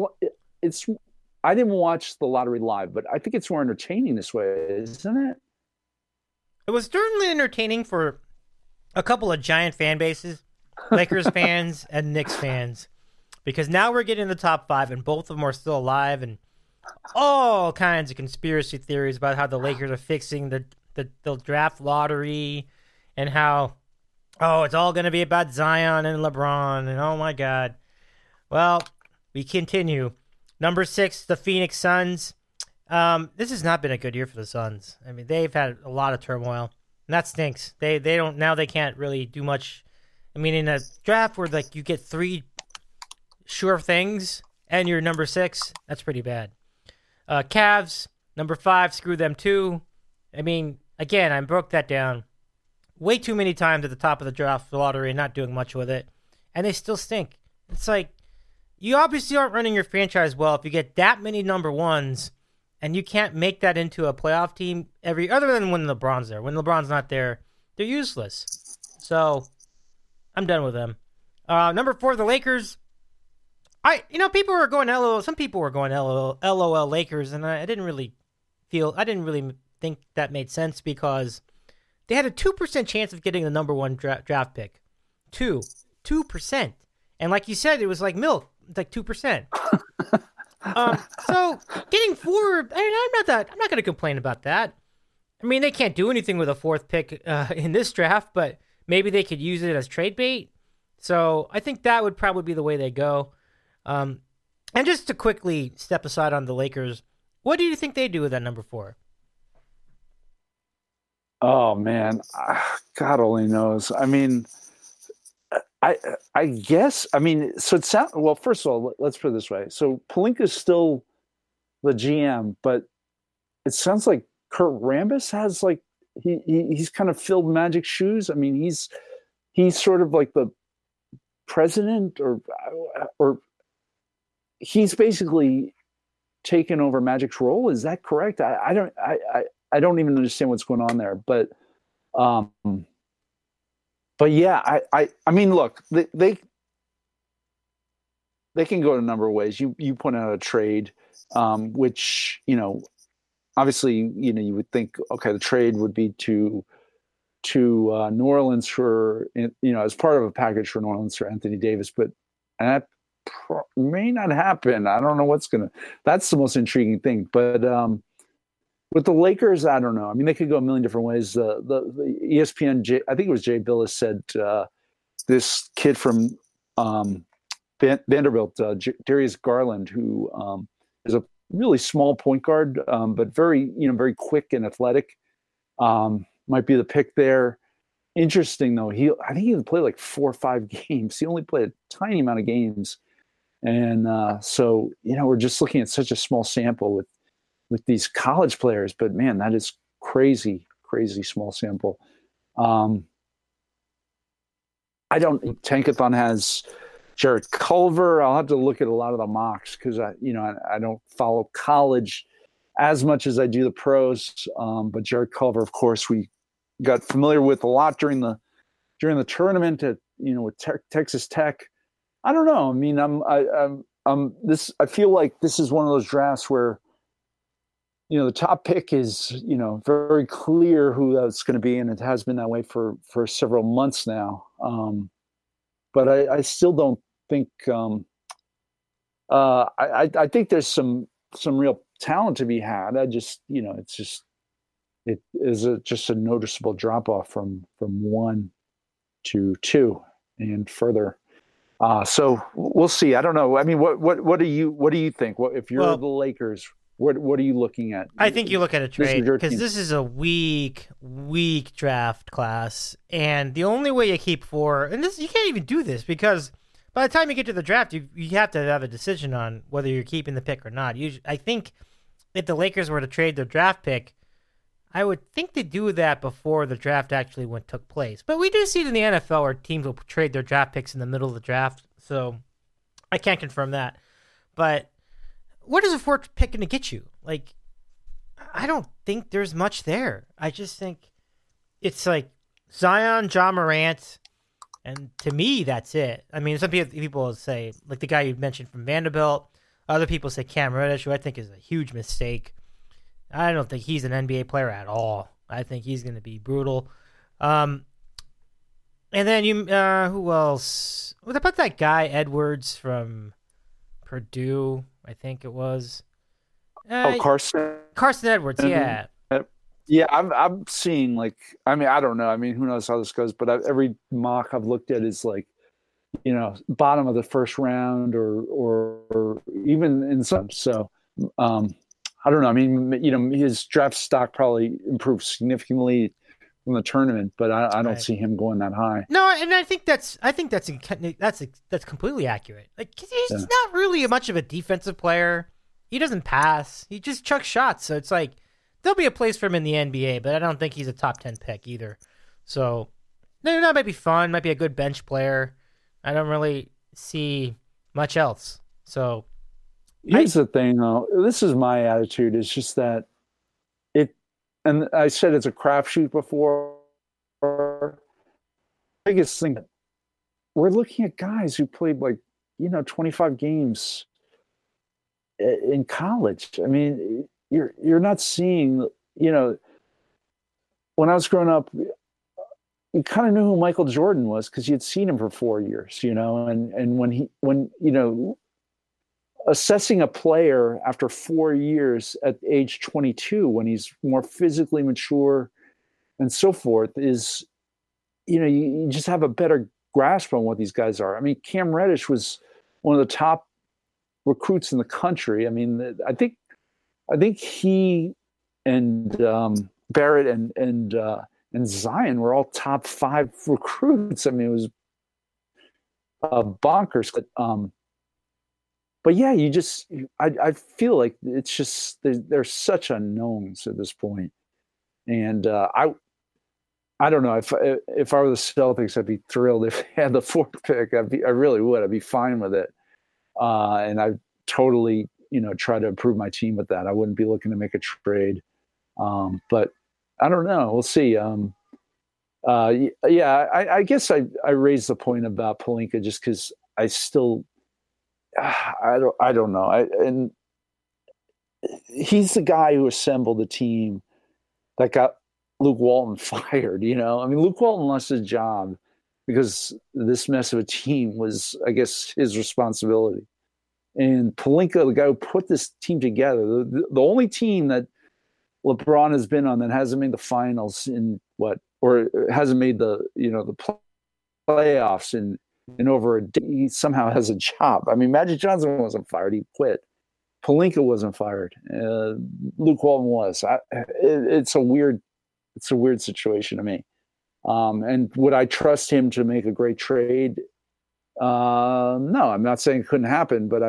I didn't watch the lottery live, but I think it's more entertaining this way, isn't it? It was certainly entertaining for a couple of giant fan bases, Lakers fans and Knicks fans, because now we're getting the top 5, and both of them are still alive, and all kinds of conspiracy theories about how the Lakers are fixing the draft lottery, and how, it's all going to be about Zion and LeBron, and oh my God. Well, we continue. Number 6, the Phoenix Suns. This has not been a good year for the Suns. I mean, they've had a lot of turmoil, and that stinks. They can't really do much. I mean, in a draft where you get 3 sure things and you're number 6, that's pretty bad. Cavs, number 5, screw them too. I mean, again, I broke that down way too many times at the top of the draft lottery and not doing much with it, and they still stink. It's like, you obviously aren't running your franchise well if you get that many number 1s and you can't make that into a playoff team other than when LeBron's there. When LeBron's not there, they're useless. So I'm done with them. Number 4, the Lakers. People were going LOL. Some people were going LOL Lakers, and I didn't really think that made sense, because they had a 2% chance of getting the number 1 draft pick. 2%. And like you said, it was like milk. It's like 2%. So getting 4, I'm not going to complain about that. I mean, they can't do anything with a 4th pick in this draft, but maybe they could use it as trade bait. So I think that would probably be the way they go. And just to quickly step aside on the Lakers, what do you think they do with that number 4? Oh man, God only knows. I mean, I guess. I mean, so it sounds. Well, first of all, let's put it this way. So Pelinka's still the GM, but it sounds like Kurt Rambis has he's kind of filled Magic's shoes. I mean, he's sort of like the president, or he's basically taken over Magic's role. Is that correct? I don't even understand what's going on there, but yeah, I mean, look, they can go a number of ways. You point out a trade, which, obviously, you would think, okay, the trade would be to New Orleans for, as part of a package for New Orleans for Anthony Davis, but that may not happen. I don't know that's the most intriguing thing, but With the Lakers, I don't know. I mean, they could go a million different ways. The ESPN, I think it was Jay Billis, said this kid from Vanderbilt, Darius Garland, who is a really small point guard, but very quick and athletic, might be the pick there. Interesting though, I think he played like 4 or 5 games. He only played a tiny amount of games, and so we're just looking at such a small sample with these college players. But man, that is crazy small sample. I don't. Tankathon has Jared Culver. I'll have to look at a lot of the mocks because I don't follow college as much as I do the pros. But Jared Culver, of course, we got familiar with a lot during the tournament at with Texas Tech. I don't know. I mean, I feel like this is one of those drafts where the top pick is very clear who that's going to be, and it has been that way for several months now. But I still don't think. I think there's some real talent to be had. I just it is just a noticeable drop off from 1 to 2 and further. So we'll see. I don't know. I mean, what do you think? If you're the Lakers, what are you looking at? I think you look at a trade because this is a weak draft class, and the only way you keep 4, and this you can't even do this because by the time you get to the draft, you have to have a decision on whether you're keeping the pick or not. I think if the Lakers were to trade their draft pick, I would think they do that before the draft actually took place. But we do see it in the NFL where teams will trade their draft picks in the middle of the draft, so I can't confirm that. But what is a 4th pick going to get you? Like, I don't think there's much there. I just think it's like Zion, Ja Morant, and to me, that's it. I mean, some people say, like the guy you mentioned from Vanderbilt. Other people say Cam Reddish, who I think is a huge mistake. I don't think he's an NBA player at all. I think he's going to be brutal. And then who else? What about that guy Edwards from Purdue? I think it was. Carson Edwards. Yeah. Yeah, I'm seeing I don't know. I mean, who knows how this goes? But every mock I've looked at is bottom of the first round or even in some. So. I don't know. I mean, his draft stock probably improved significantly from the tournament, but I don't see him going that high. No, and I think that's completely accurate. Like he's not really much of a defensive player. He doesn't pass. He just chucks shots. So it's like there'll be a place for him in the NBA, but I don't think he's a top 10 pick either. So that might be fun. Might be a good bench player. I don't really see much else. So. Here's the thing, though. This is my attitude. It's just that and I said it's a crapshoot before. Biggest thing, we're looking at guys who played 25 games in college. I mean, you're not seeing, when I was growing up, you kind of knew who Michael Jordan was because you'd seen him for 4 years, and when assessing a player after 4 years at age 22, when he's more physically mature and so forth, is, you just have a better grasp on what these guys are. I mean, Cam Reddish was one of the top recruits in the country. I mean, I think he and Barrett and Zion were all top 5 recruits. I mean, it was bonkers. But yeah, I feel like it's just they're such unknowns at this point, and I don't know if I were the Celtics, I'd be thrilled if they had the 4th pick. I really would. I'd be fine with it, and I totally try to improve my team with that. I wouldn't be looking to make a trade, but I don't know. We'll see. I guess I raised the point about Pelinka just because I still. I don't know. And he's the guy who assembled the team that got Luke Walton fired. I mean, Luke Walton lost his job because this mess of a team was, I guess, his responsibility. And Pelinka, the guy who put this team together, the only team that LeBron has been on that hasn't made the finals in or hasn't made the playoffs in over a day. He somehow has a job. I mean, Magic Johnson wasn't fired; he quit. Pelinka wasn't fired. Luke Walton was. It's a weird situation to me. And would I trust him to make a great trade? No, I'm not saying it couldn't happen, but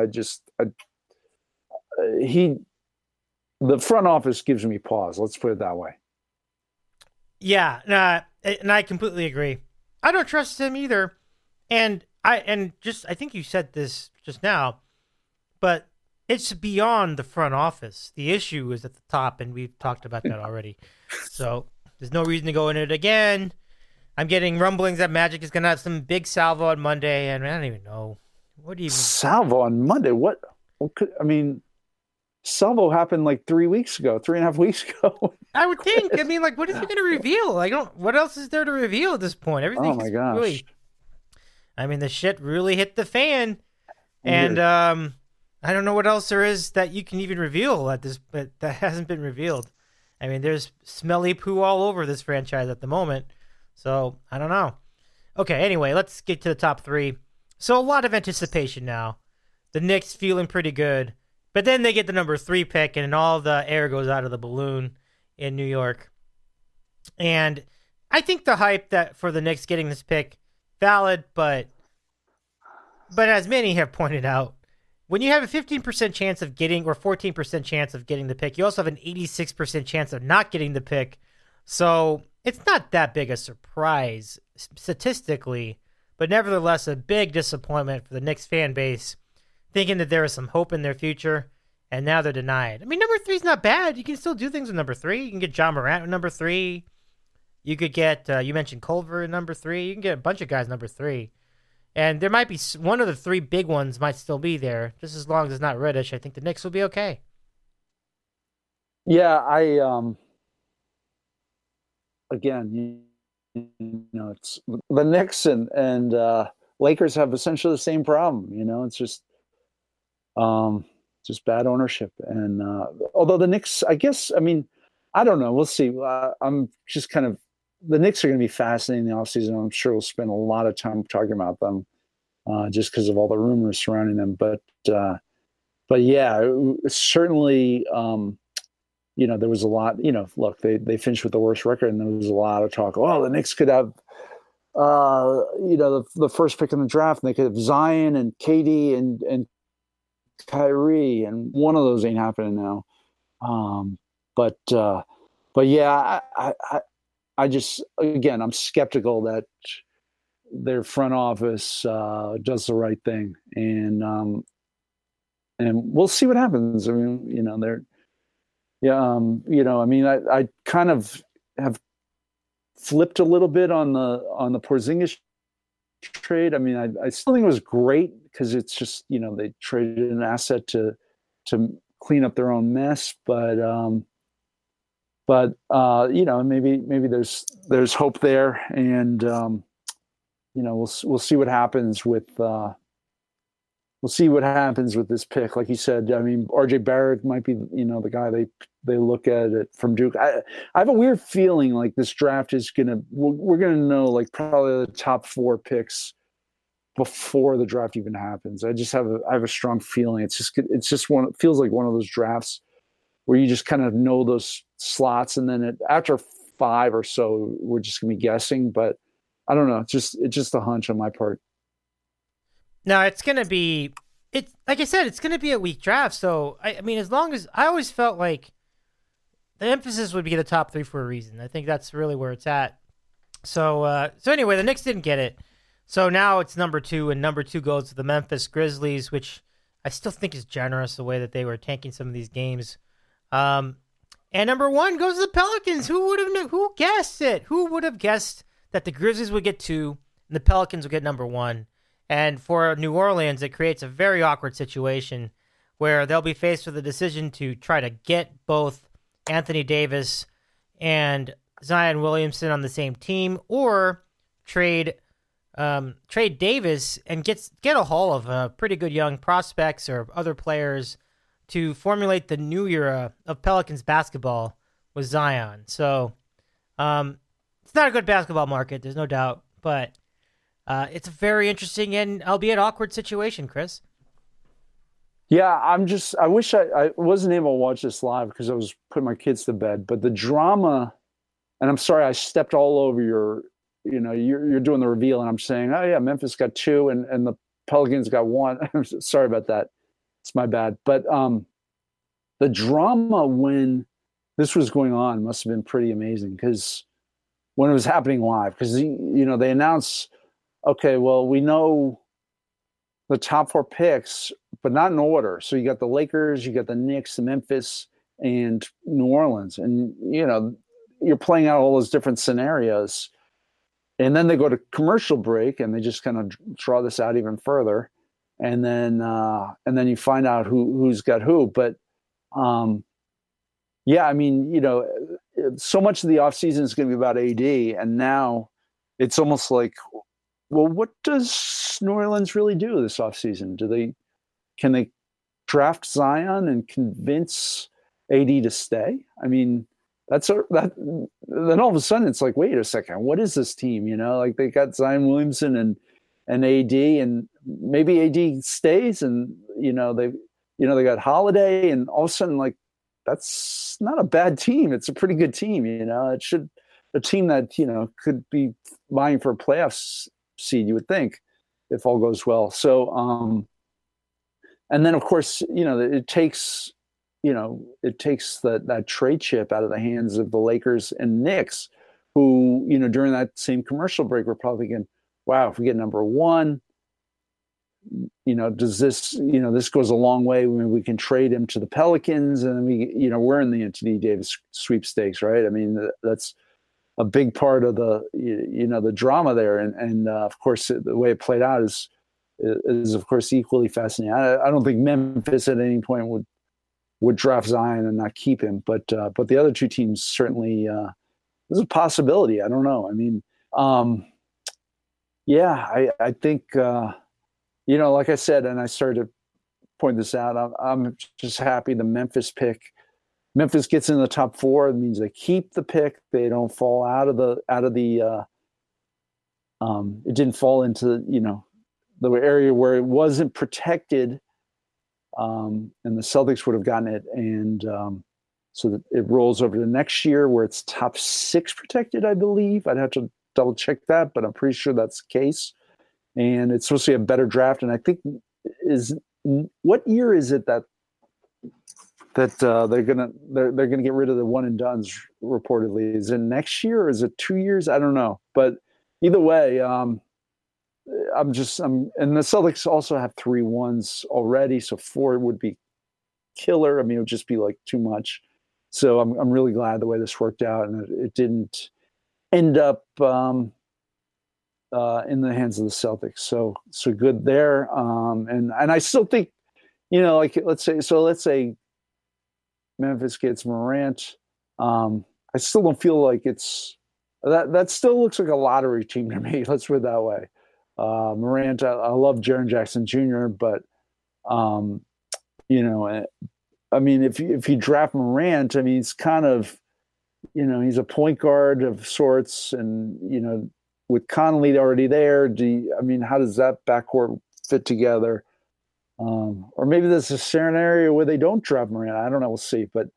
the front office gives me pause. Let's put it that way. Yeah, and I completely agree. I don't trust him either. And I think you said this just now, but it's beyond the front office. The issue is at the top, and we've talked about that already. So there's no reason to go into it again. I'm getting rumblings that Magic is going to have some big salvo on Monday, and I don't even know. What do you mean? Salvo on Monday? What could, I mean, salvo happened like 3.5 weeks ago. I would think. I mean, like, what is he going to reveal? What else is there to reveal at this point? Everything. Oh my gosh. Really, I mean, the shit really hit the fan. And I don't know what else there is that you can even reveal but that hasn't been revealed. I mean, there's smelly poo all over this franchise at the moment. So, I don't know. Okay, anyway, let's get to the top three. So, a lot of anticipation now. The Knicks feeling pretty good. But then they get the number 3 pick, and all the air goes out of the balloon in New York. And I think the hype that for the Knicks getting this pick, valid, but as many have pointed out, when you have a 15% chance of getting, or 14% chance of getting the pick, you also have an 86% chance of not getting the pick. So it's not that big a surprise statistically, but nevertheless a big disappointment for the Knicks fan base, thinking that there is some hope in their future, and now they're denied. I mean, number 3 is not bad. You can still do things with number 3. You can get John Morant with number 3. You could get, you mentioned Culver at number 3. You can get a bunch of guys number 3. And there might be one of the 3 big ones might still be there. Just as long as it's not Reddish, I think the Knicks will be okay. Yeah, again, it's the Knicks and Lakers have essentially the same problem. It's just bad ownership. And although the Knicks, I guess, I mean, I don't know. We'll see. I'm just kind of, the Knicks are going to be fascinating in the offseason. I'm sure we'll spend a lot of time talking about them just because of all the rumors surrounding them. But yeah, certainly, there was a lot, look, they finished with the worst record, and there was a lot of talk. Oh, the Knicks could have, the first pick in the draft, and they could have Zion and KD and Kyrie, and one of those ain't happening now. But yeah, I just, again, I'm skeptical that their front office does the right thing, and we'll see what happens. I mean, I kind of have flipped a little bit on the Porzingis trade. I mean, I still think it was great because it's just, they traded an asset to clean up their own mess, but maybe there's hope there, and we'll see what happens with this pick. Like you said, I mean, RJ Barrett might be the guy they look at it from Duke. I have a weird feeling like this draft is we're gonna know like probably the top 4 picks before the draft even happens. I have a strong feeling. It feels like one of those drafts where you just kind of know those slots, and then after 5 or so, we're just gonna be guessing. But I don't know. It's just a hunch on my part. No, it's gonna be. It's like I said, it's gonna be a weak draft. So I mean, as long as I always felt like the emphasis would be the top 3 for a reason. I think that's really where it's at. So anyway, the Knicks didn't get it. So now it's number 2, and number 2 goes to the Memphis Grizzlies, which I still think is generous the way that they were tanking some of these games. And number 1 goes to the Pelicans. Who guessed it? Who would have guessed that the Grizzlies would get 2 and the Pelicans would get number 1? And for New Orleans, it creates a very awkward situation where they'll be faced with a decision to try to get both Anthony Davis and Zion Williamson on the same team, or trade Davis and get a haul of pretty good young prospects or other players to formulate the new era of Pelicans basketball, was Zion. So it's not a good basketball market, there's no doubt, but it's a very interesting and albeit awkward situation, Chris. Yeah, I wish I wasn't able to watch this live because I was putting my kids to bed, but the drama, and I'm sorry I stepped all over you're doing the reveal and I'm saying, oh yeah, Memphis got 2 and the Pelicans got 1. I'm sorry about that. It's my bad. But the drama when this was going on must have been pretty amazing because when it was happening live, because they announced, okay, well, we know the top 4 picks, but not in order. So you got the Lakers, you got the Knicks, the Memphis, and New Orleans. And, you're playing out all those different scenarios. And then they go to commercial break and they just kind of draw this out even further. And then you find out who's got who. But yeah, I mean, so much of the offseason is going to be about AD. And now it's almost like, well, what does New Orleans really do this offseason? Can they draft Zion and convince AD to stay? I mean, then all of a sudden it's like, wait a second, what is this team? Like they got Zion Williamson and AD, and maybe AD stays, and they got Holiday, and all of a sudden, like, that's not a bad team. It's a pretty good team. It should a team that could be vying for a playoff seed, you would think, if all goes well. So and then of course it takes that trade chip out of the hands of the Lakers and Knicks, who during that same commercial break were probably thinking, wow, if we get number 1, does this this goes a long way when we can trade him to the Pelicans, and we're in the Anthony Davis sweepstakes, right? I mean, that's a big part of the drama there, and of course the way it played out is of course equally fascinating. I don't think Memphis at any point would draft Zion and not keep him, but the other 2 teams certainly there's a possibility. I don't know. I mean, yeah, I think like I said, and I started to point this out, I'm just happy the Memphis pick. Memphis gets in the top 4. It means they keep the pick. They don't fall out of the it didn't fall into the area where it wasn't protected, and the Celtics would have gotten it, and so that it rolls over to next year where it's top 6 protected, I believe. I'd have to double check that, but I'm pretty sure that's the case. And it's supposed to be a better draft. And I think what year is it that they're gonna get rid of the one and dones reportedly? Is it next year or is it 2 years? I don't know. But either way, and the Celtics also have 3 1s already, so 4 would be killer. I mean, it would just be like too much. So I'm really glad the way this worked out, and it didn't end up in the hands of the Celtics. So good there. And I still think, like let's say Memphis gets Morant. I still don't feel like it's that still looks like a lottery team to me. Let's put it that way. Morant, I love Jaren Jackson Jr., but I mean, if you draft Morant, I mean, it's kind of, he's a point guard of sorts, and with Conley already there, how does that backcourt fit together? Or maybe there's a scenario where they don't draft Morant. I don't know. We'll see. But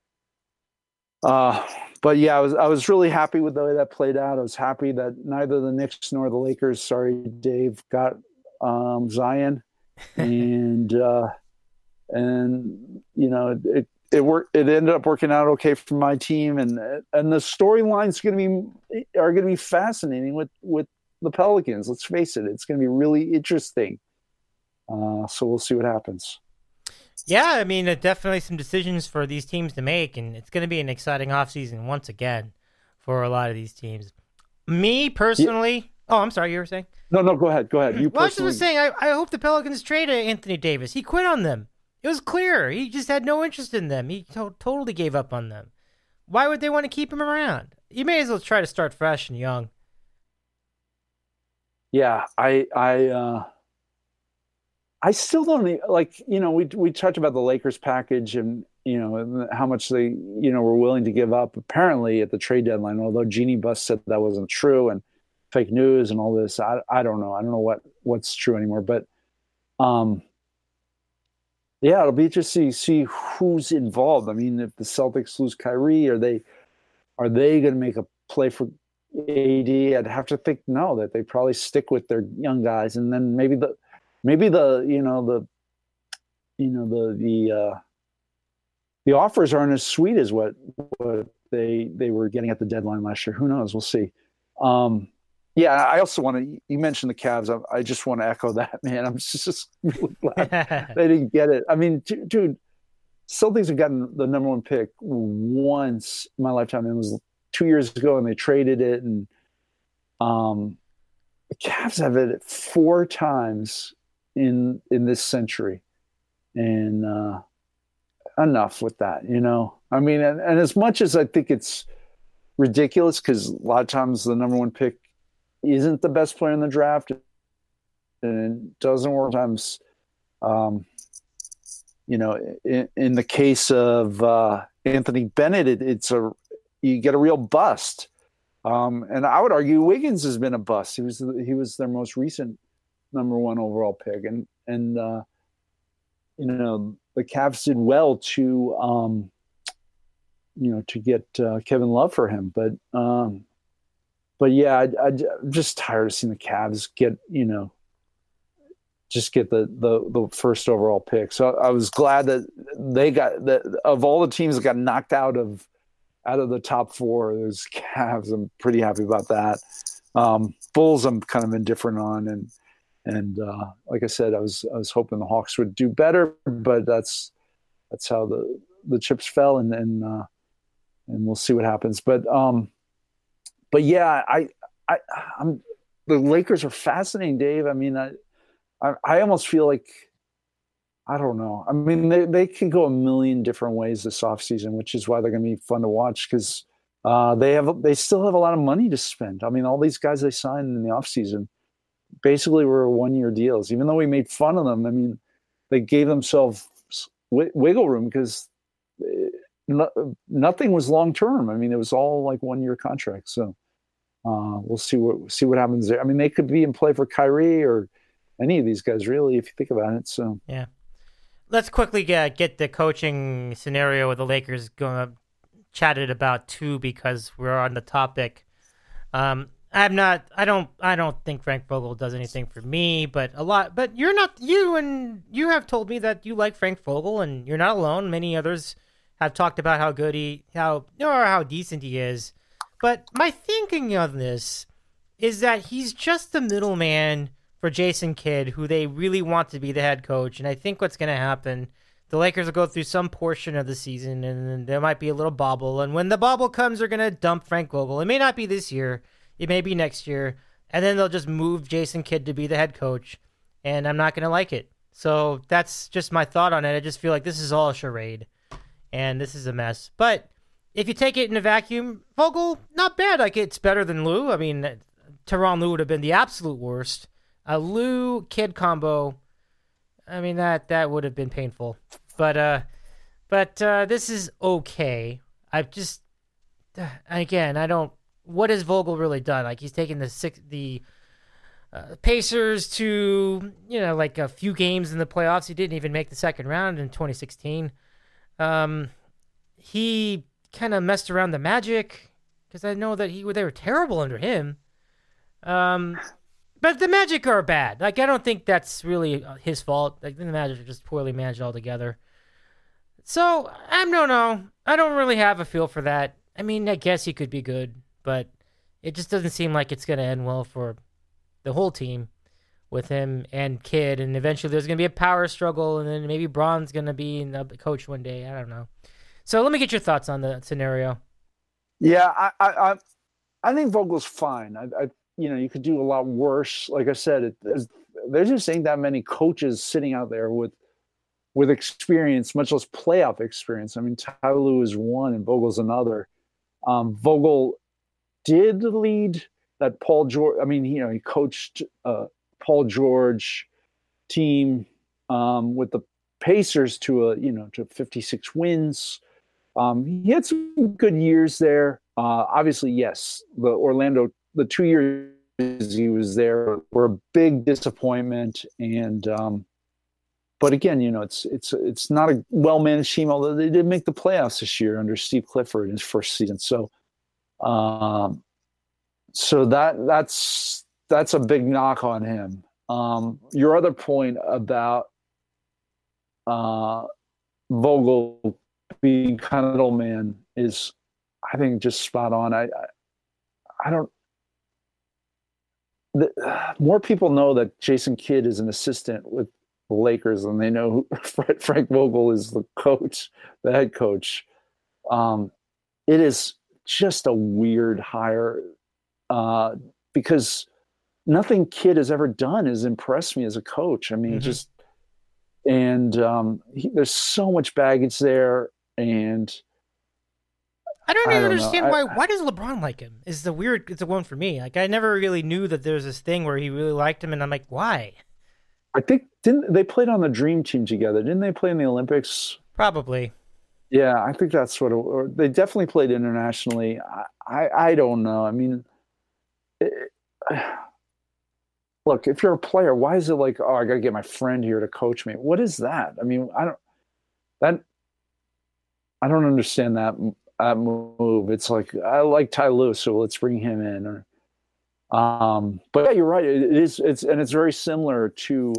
yeah, I was really happy with the way that played out. I was happy that neither the Knicks nor the Lakers, sorry, Dave, got Zion, and it worked. It ended up working out okay for my team, and the storylines are going to be fascinating with the Pelicans. Let's face it; it's going to be really interesting. So we'll see what happens. Yeah, I mean, definitely some decisions for these teams to make, and it's going to be an exciting offseason once again for a lot of these teams. Me personally, I'm sorry, you were saying? No, go ahead. You I was just saying, I hope the Pelicans trade Anthony Davis. He quit on them. It was clear. He just had no interest in them. He totally gave up on them. Why would they want to keep him around? You may as well try to start fresh and young. Yeah, I still don't like. We talked about the Lakers package, and and how much they, were willing to give up apparently at the trade deadline, although Jeannie Buss said that wasn't true and fake news and all this. I don't know. I don't know what's true anymore, but it'll be interesting to see who's involved. I mean, if the Celtics lose Kyrie, are they going to make a play for AD? I'd have to think no, that they probably stick with their young guys, and then maybe the offers aren't as sweet as what they were getting at the deadline last year. Who knows? We'll see. I also want to. You mentioned the Cavs. I just want to echo that, man. I'm just really glad they didn't get it. I mean, dude, Celtics have gotten the number one pick once in my lifetime. It was 2 years ago, and they traded it. And the Cavs have it 4 times in this century, and enough with that. I mean, and as much as I think it's ridiculous, because a lot of times the number one pick isn't the best player in the draft, and it doesn't work times. In the case of Anthony Bennett, you get a real bust. And I would argue Wiggins has been a bust. He was their most recent number one overall pick, and the Cavs did well to get Kevin Love for him, but yeah, I'm just tired of seeing the Cavs get the first overall pick. So I was glad that they got that. Of all the teams that got knocked out of the top 4, there's Cavs. I'm pretty happy about that. Bulls, I'm kind of indifferent on, and like I said, I was hoping the Hawks would do better, but that's how the chips fell, and we'll see what happens. But yeah, I'm the Lakers are fascinating, Dave. I mean, I almost feel like, I don't know. I mean, they can go a million different ways this offseason, which is why they're going to be fun to watch, because they still have a lot of money to spend. I mean, all these guys they signed in the offseason basically were 1-year deals. Even though we made fun of them, I mean, they gave themselves wiggle room, because nothing was long term. I mean, it was all like 1-year contracts. So we'll see what happens there. I mean, they could be in play for Kyrie or any of these guys, really, if you think about it. So yeah, let's quickly get the coaching scenario with the Lakers chatted about too, because we're on the topic. I don't think Frank Vogel does anything for me, but you have told me that you like Frank Vogel, and you're not alone. Many others have talked about how decent he is. But my thinking of this is that he's just the middleman for Jason Kidd, who they really want to be the head coach. And I think what's going to happen, the Lakers will go through some portion of the season, and then there might be a little bobble. And when the bobble comes, they're going to dump Frank Vogel. It may not be this year. It may be next year. And then they'll just move Jason Kidd to be the head coach. And I'm not going to like it. So that's just my thought on it. I just feel like this is all a charade. And this is a mess. But if you take it in a vacuum, Vogel, not bad. Like, it's better than Lou. I mean, Tyronn Lue would have been the absolute worst. A Lue-Kidd combo, I mean, that would have been painful. But this is okay. What has Vogel really done? Like, he's taken the Pacers to, like a few games in the playoffs. He didn't even make the second round in 2016. He kind of messed around the Magic, because I know that they were terrible under him. But the Magic are bad. Like, I don't think that's really his fault. Like, the Magic are just poorly managed altogether. So, I don't know. I don't really have a feel for that. I mean, I guess he could be good, but it just doesn't seem like it's going to end well for the whole team with him and Kidd. And eventually there's going to be a power struggle, and then maybe Braun's going to be the coach one day. I don't know. So let me get your thoughts on the scenario. Yeah, I think Vogel's fine. You could do a lot worse. Like I said, there's just ain't that many coaches sitting out there with experience, much less playoff experience. I mean, Ty Lue is one and Vogel's another. Vogel did lead that Paul George. I mean, he coached Paul George team with the Pacers to to 56 wins. He had some good years there. Obviously, yes, the 2 years he was there were a big disappointment, and but again, it's not a well-managed team, although they did make the playoffs this year under Steve Clifford in his first season. So that's a big knock on him. Your other point about Vogel being kind of middle man is, I think, just spot on. More people know that Jason Kidd is an assistant with the Lakers than they know who Frank Vogel is the head coach. It is just a weird hire because nothing Kidd has ever done has impressed me as a coach. I mean, there's so much baggage there, and I don't even understand why does LeBron like him? It's the one for me. Like, I never really knew that there was this thing where he really liked him, and I'm like, why? I think didn't they played on the Dream Team together? Didn't they play in the Olympics? Probably. Yeah, I think that's what or they definitely played internationally. I don't know. I mean, look, if you're a player, why is it like, oh, I got to get my friend here to coach me? What is that? I mean, I don't understand that move. It's like, I like Ty Lue, so let's bring him in. But yeah, you're right. It's very similar to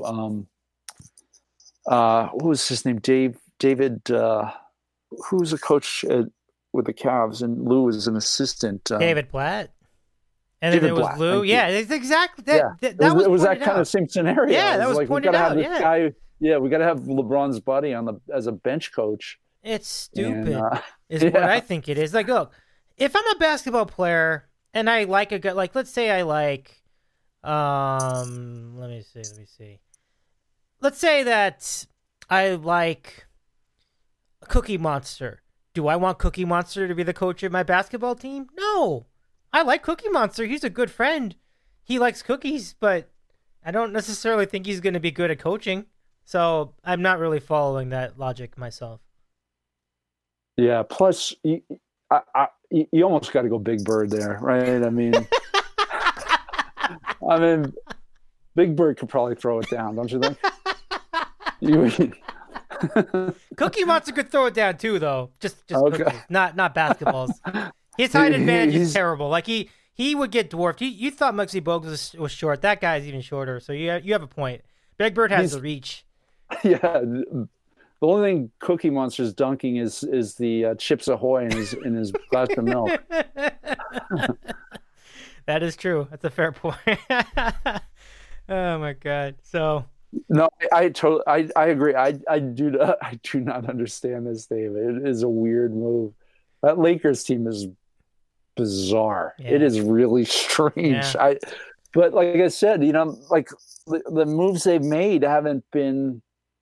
what was his name? David. Who was a coach with the Cavs, and Lue was an assistant. David Blatt. And then there was Lue. Yeah, it's exactly that. Yeah. That was that kind of same scenario. Yeah, that was like, pointed out. We got to have LeBron's buddy as a bench coach. It's stupid, is what I think it is. Like, look, if I'm a basketball player and I like a guy, like, let's say I like, let me see. Let's say that I like Cookie Monster. Do I want Cookie Monster to be the coach of my basketball team? No. I like Cookie Monster. He's a good friend. He likes cookies, but I don't necessarily think he's going to be good at coaching. So I'm not really following that logic myself. Yeah. Plus, you almost got to go Big Bird there, right? I mean, Big Bird could probably throw it down, don't you think? Cookie Monster could throw it down too, though. Just okay. Cookies, not basketballs. His height advantage is terrible. Like he would get dwarfed. You thought Muggsy Bogues was short. That guy's even shorter. So you have a point. Big Bird has the reach. Yeah. The only thing Cookie Monster's dunking is the Chips Ahoy in his glass of milk. That is true. That's a fair point. Oh my God. So. No, I agree. I do not understand this, David. It is a weird move. That Lakers team is bizarre. Yeah. It is really strange. Yeah. But like I said, like the moves they've made haven't been,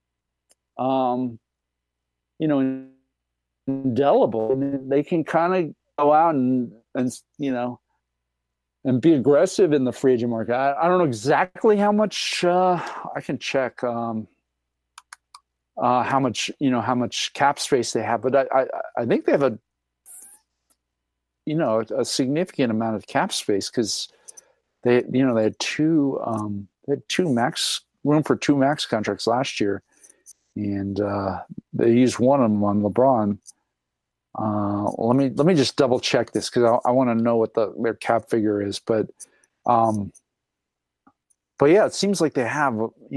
indelible. I mean, they can kind of go out and be aggressive in the free agent market. I don't know exactly how much. I can check how much cap space they have, but I think they have a significant amount of cap space because they had two room for two max contracts last year, and they used one of them on LeBron. Let me just double check this because I want to know what their cap figure is, but yeah, it seems like they have,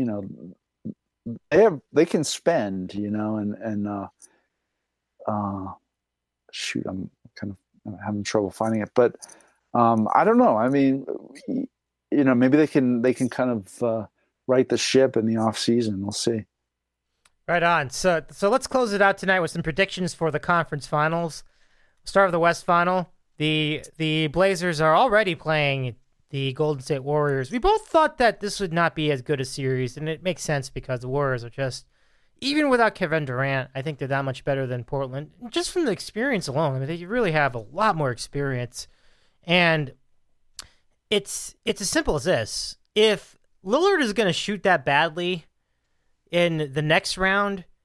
they can spend, and shoot, I'm kind of having trouble finding it, but I don't know. I mean, maybe they can kind of right the ship in the off season. We'll see. Right on. So let's close it out tonight with some predictions for the conference finals. Start with the West Final. The Blazers are already playing the Golden State Warriors. We both thought that this would not be as good a series, and it makes sense because the Warriors are just, even without Kevin Durant, I think they're that much better than Portland. Just from the experience alone, I mean, they really have a lot more experience. And it's as simple as this. If Lillard is going to shoot that badly in the next round,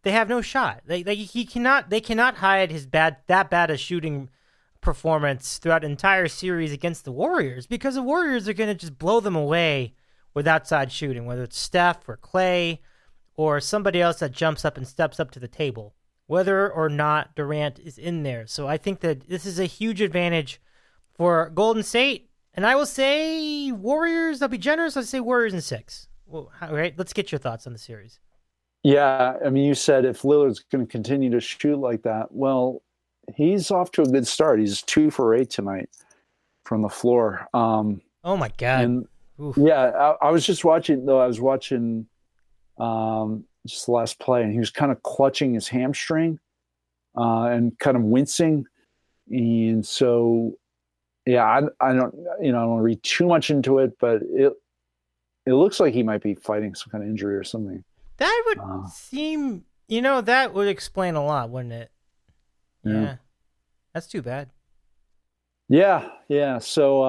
they have no shot. They cannot hide his bad a shooting performance throughout an entire series against the Warriors, because the Warriors are going to just blow them away with outside shooting, whether it's Steph or Clay or somebody else that jumps up and steps up to the table, whether or not Durant is in there. So I think that this is a huge advantage for Golden State. And I will say Warriors, I'll be generous, I'll say Warriors in 6. Well, all right, let's get your thoughts on the series. Yeah, I mean, you said if Lillard's going to continue to shoot like that, well, he's off to a good start. He's 2 for 8 tonight from the floor. Oh my God. And yeah, I was just watching, though. I was watching just the last play, and he was kind of clutching his hamstring and kind of wincing. And so, yeah, I don't want to read too much into it, but it looks like he might be fighting some kind of injury or something. That would seem, that would explain a lot, wouldn't it? Yeah. That's too bad. Yeah. So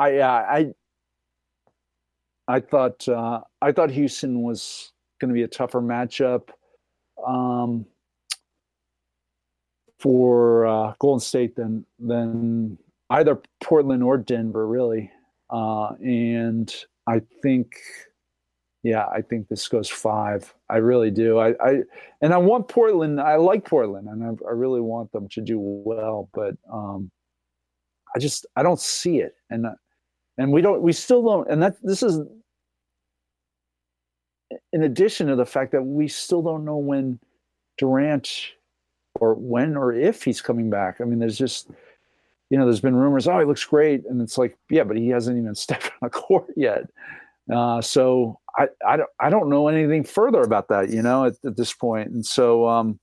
I thought Houston was going to be a tougher matchup for Golden State than either Portland or Denver, really. And I think this goes 5. I really do. I want Portland. I like Portland, and I really want them to do well. But I don't see it, and we still don't. And this is in addition to the fact that we still don't know when Durant or if he's coming back. I mean, there's just there's been rumors. Oh, he looks great, and it's like, yeah, but he hasn't even stepped on a court yet. So I don't know anything further about that, at this point. And so,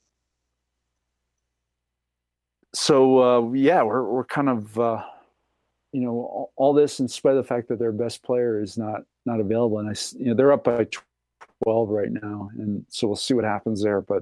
yeah, we're kind of, all this in spite of the fact that their best player is not available. And they're up by 12 right now. And so we'll see what happens there. But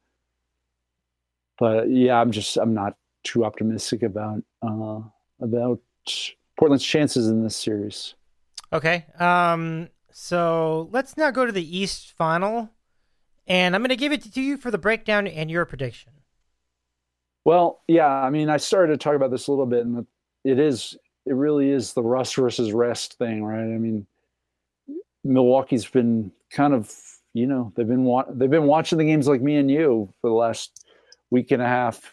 yeah, I'm not too optimistic about Portland's chances in this series. Okay. So let's now go to the East Final, and I'm going to give it to you for the breakdown and your prediction. Well, yeah, I mean, I started to talk about this a little bit, and it really is the rust versus rest thing, right? I mean, Milwaukee's been kind of, they've been watching the games like me and you for the last week and a half.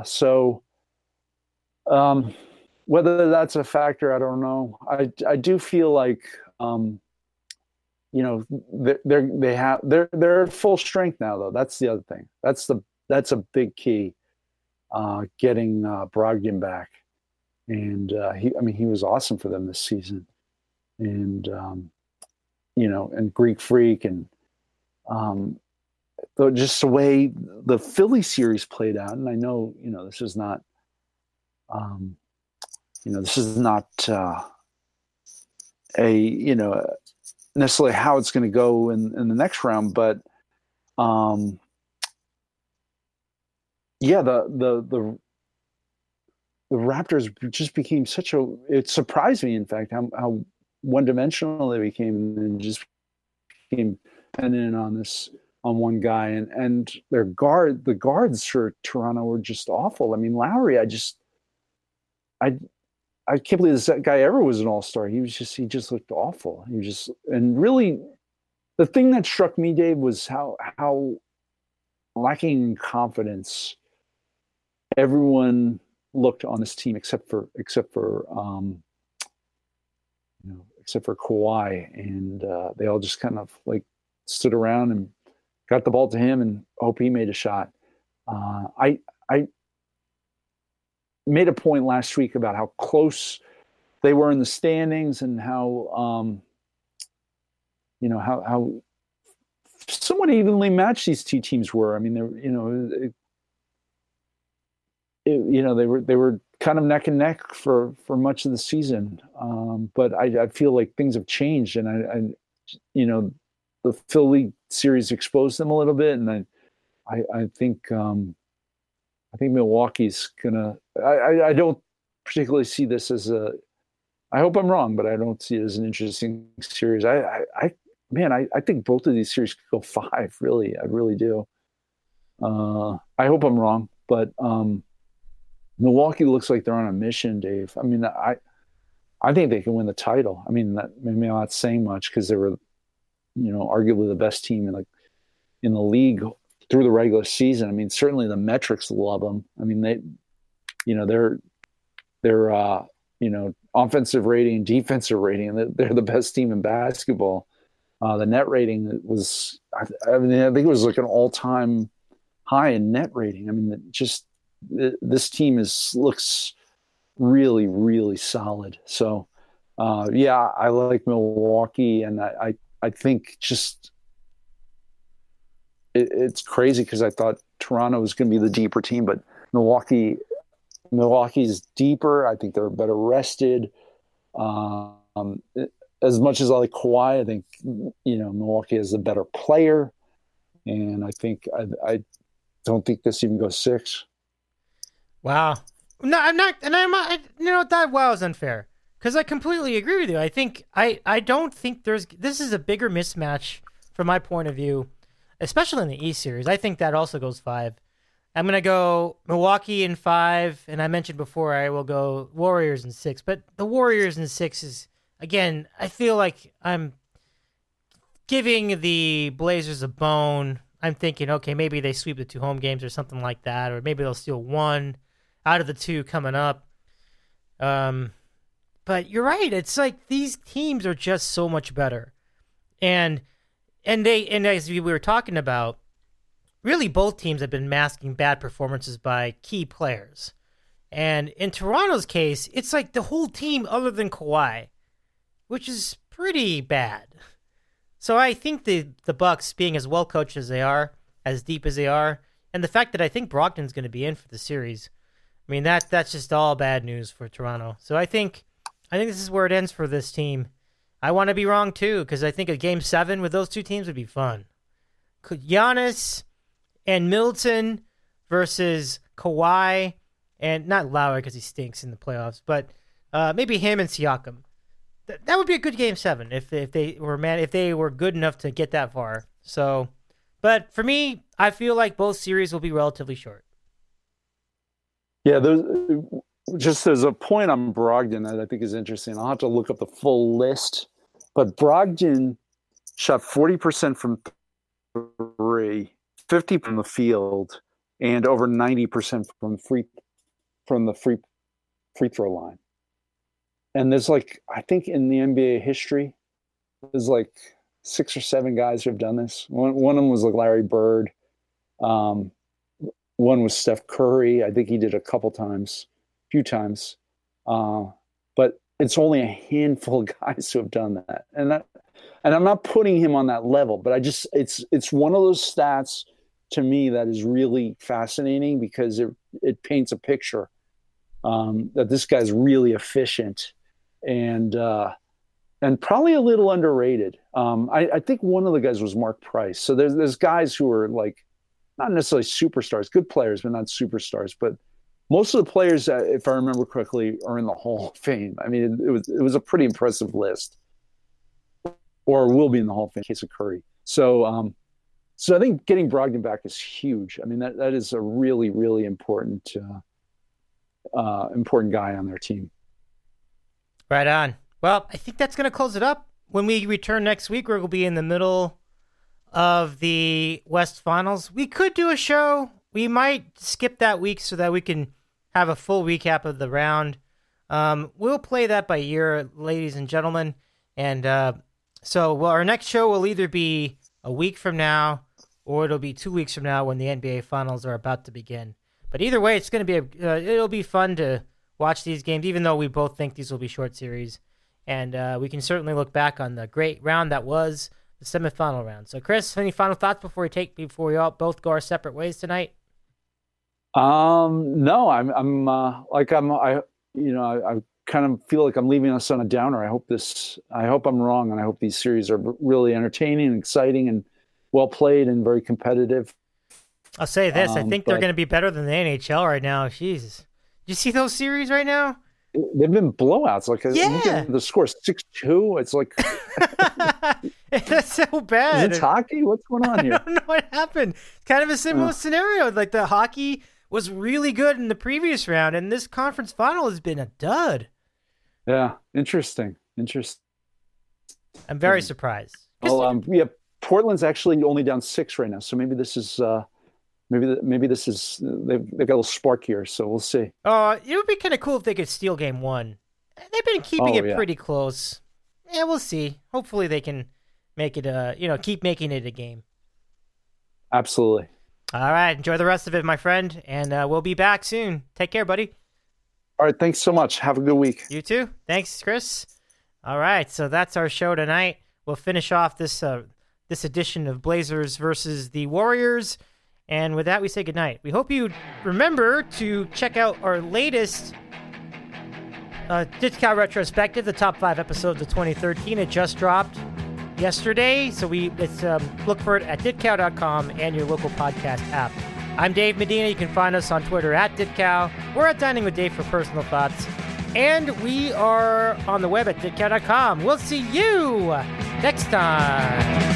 Whether that's a factor, I don't know. I do feel like, they're at full strength now, though. That's the other thing. That's a big key, getting Brogdon back, and he was awesome for them this season, and and Greek Freak, and just the way the Philly series played out. And I know this is not. This is not necessarily how it's going to go in the next round, but yeah, the Raptors just became it surprised me, in fact, how one-dimensional they became, and just became dependent on one guy, and the guards for Toronto were just awful. I mean, Lowry, I can't believe this guy ever was an all-star. He just looked awful. And really, the thing that struck me, Dave, was how lacking in confidence everyone looked on this team, except for Kawhi, and they all just kind of like stood around and got the ball to him and hope he made a shot. I made a point last week about how close they were in the standings, and how how somewhat evenly matched these two teams were. I mean, they were kind of neck and neck for much of the season. But I feel like things have changed, and the Philly series exposed them a little bit, and I think Milwaukee's gonna. I don't particularly see this as a. I hope I'm wrong, but I don't see it as an interesting series. I think both of these series could go 5. Really, I really do. I hope I'm wrong, but Milwaukee looks like they're on a mission, Dave. I mean, I think they can win the title. I mean, maybe I'm not saying much because they were, arguably the best team in the league through the regular season. I mean, certainly the metrics love them. I mean, their offensive rating, defensive rating, they're the best team in basketball. The net rating was, I think it was like an all-time high in net rating. I mean, this team looks really, really solid. So, I like Milwaukee, and I think just it's crazy because I thought Toronto was going to be the deeper team, but Milwaukee's deeper. I think they're better rested. As much as I like Kawhi, I think Milwaukee is a better player, and I think I don't think this even goes 6. Wow. No, I'm not, and that wow is unfair because I completely agree with you. I think I don't think this is a bigger mismatch from my point of view, especially in the East series. I think that also goes 5. I'm going to go Milwaukee in 5, and I mentioned before I will go Warriors in 6. But the Warriors in 6 is, again, I feel like I'm giving the Blazers a bone. I'm thinking, okay, maybe they sweep the 2 home games or something like that, or maybe they'll steal 1 out of the 2 coming up. But you're right. It's like these teams are just so much better. And as we were talking about, really both teams have been masking bad performances by key players. And in Toronto's case, it's like the whole team other than Kawhi, which is pretty bad. So I think the Bucks, being as well coached as they are, as deep as they are, and the fact that I think Brogdon's going to be in for the series, I mean that's just all bad news for Toronto. So I think this is where it ends for this team. I want to be wrong too, because I think a Game 7 with those 2 teams would be fun. Giannis and Middleton versus Kawhi, and not Lowry because he stinks in the playoffs, but maybe him and Siakam. That would be a good Game 7 if they were good enough to get that far. So, but for me, I feel like both series will be relatively short. Yeah, just as a point on Brogdon that I think is interesting. I'll have to look up the full list, but Brogdon shot 40% from 3, 50 from the field, and over 90% from the free throw line. And there's I think in the NBA history, there's 6 or 7 guys who have done this. One of them was Larry Bird. One was Steph Curry. I think he did a few times. But it's only a handful of guys who have done that. And I'm not putting him on that level, but it's one of those stats to me that is really fascinating because it paints a picture that this guy's really efficient and probably a little underrated. I think one of the guys was Mark Price. So there's guys who are not necessarily superstars, good players, but not superstars. But most of the players, if I remember correctly, are in the Hall of Fame. I mean, it was a pretty impressive list, or will be in the Hall of Fame in case of Curry. So I think getting Brogdon back is huge. I mean, that is a really, really important guy on their team. Right on. Well, I think that's going to close it up. When we return next week, we're going to be in the middle of the West Finals. We could do a show. We might skip that week so that we can have a full recap of the round. We'll play that by ear, ladies and gentlemen. And our next show will either be a week from now or it'll be 2 weeks from now when the NBA Finals are about to begin. But either way, it's going to be it'll be fun to watch these games, even though we both think these will be short series. And we can certainly look back on the great round that was the semifinal round. So, Chris, any final thoughts before we all both go our separate ways tonight? No, I kind of feel like I'm leaving us on a downer. I hope I'm wrong, and I hope these series are really entertaining and exciting and well played and very competitive. I'll say this: I think they're going to be better than the NHL right now. Jesus, you see those series right now? They've been blowouts. Like, the score 6-2. It's like that's so bad. Is it hockey? What's going on here? I don't know what happened. It's kind of a similar scenario. Like the hockey was really good in the previous round, and this conference final has been a dud. Yeah, interesting. I'm very surprised. Well, Portland's actually only down 6 right now, so maybe this is maybe this is they've got a little spark here. So we'll see. It would be kind of cool if they could steal game 1. They've been keeping it pretty close. Yeah, we'll see. Hopefully, they can make it keep making it a game. Absolutely. All right, enjoy the rest of it, my friend, and we'll be back soon. Take care, buddy. All right, thanks so much. Have a good week. You too. Thanks, Chris. All right, so that's our show tonight. We'll finish off this edition of Blazers versus the Warriors, and with that, we say goodnight. We hope you remember to check out our latest Ditch Cow retrospective, the top 5 episodes of 2013. It just dropped yesterday, so look for it at ditcow.com and your local podcast app. I'm Dave Medina. You can find us on Twitter at ditcow. We're at Dining with Dave for personal thoughts, and we are on the web at ditcow.com. We'll see you next time.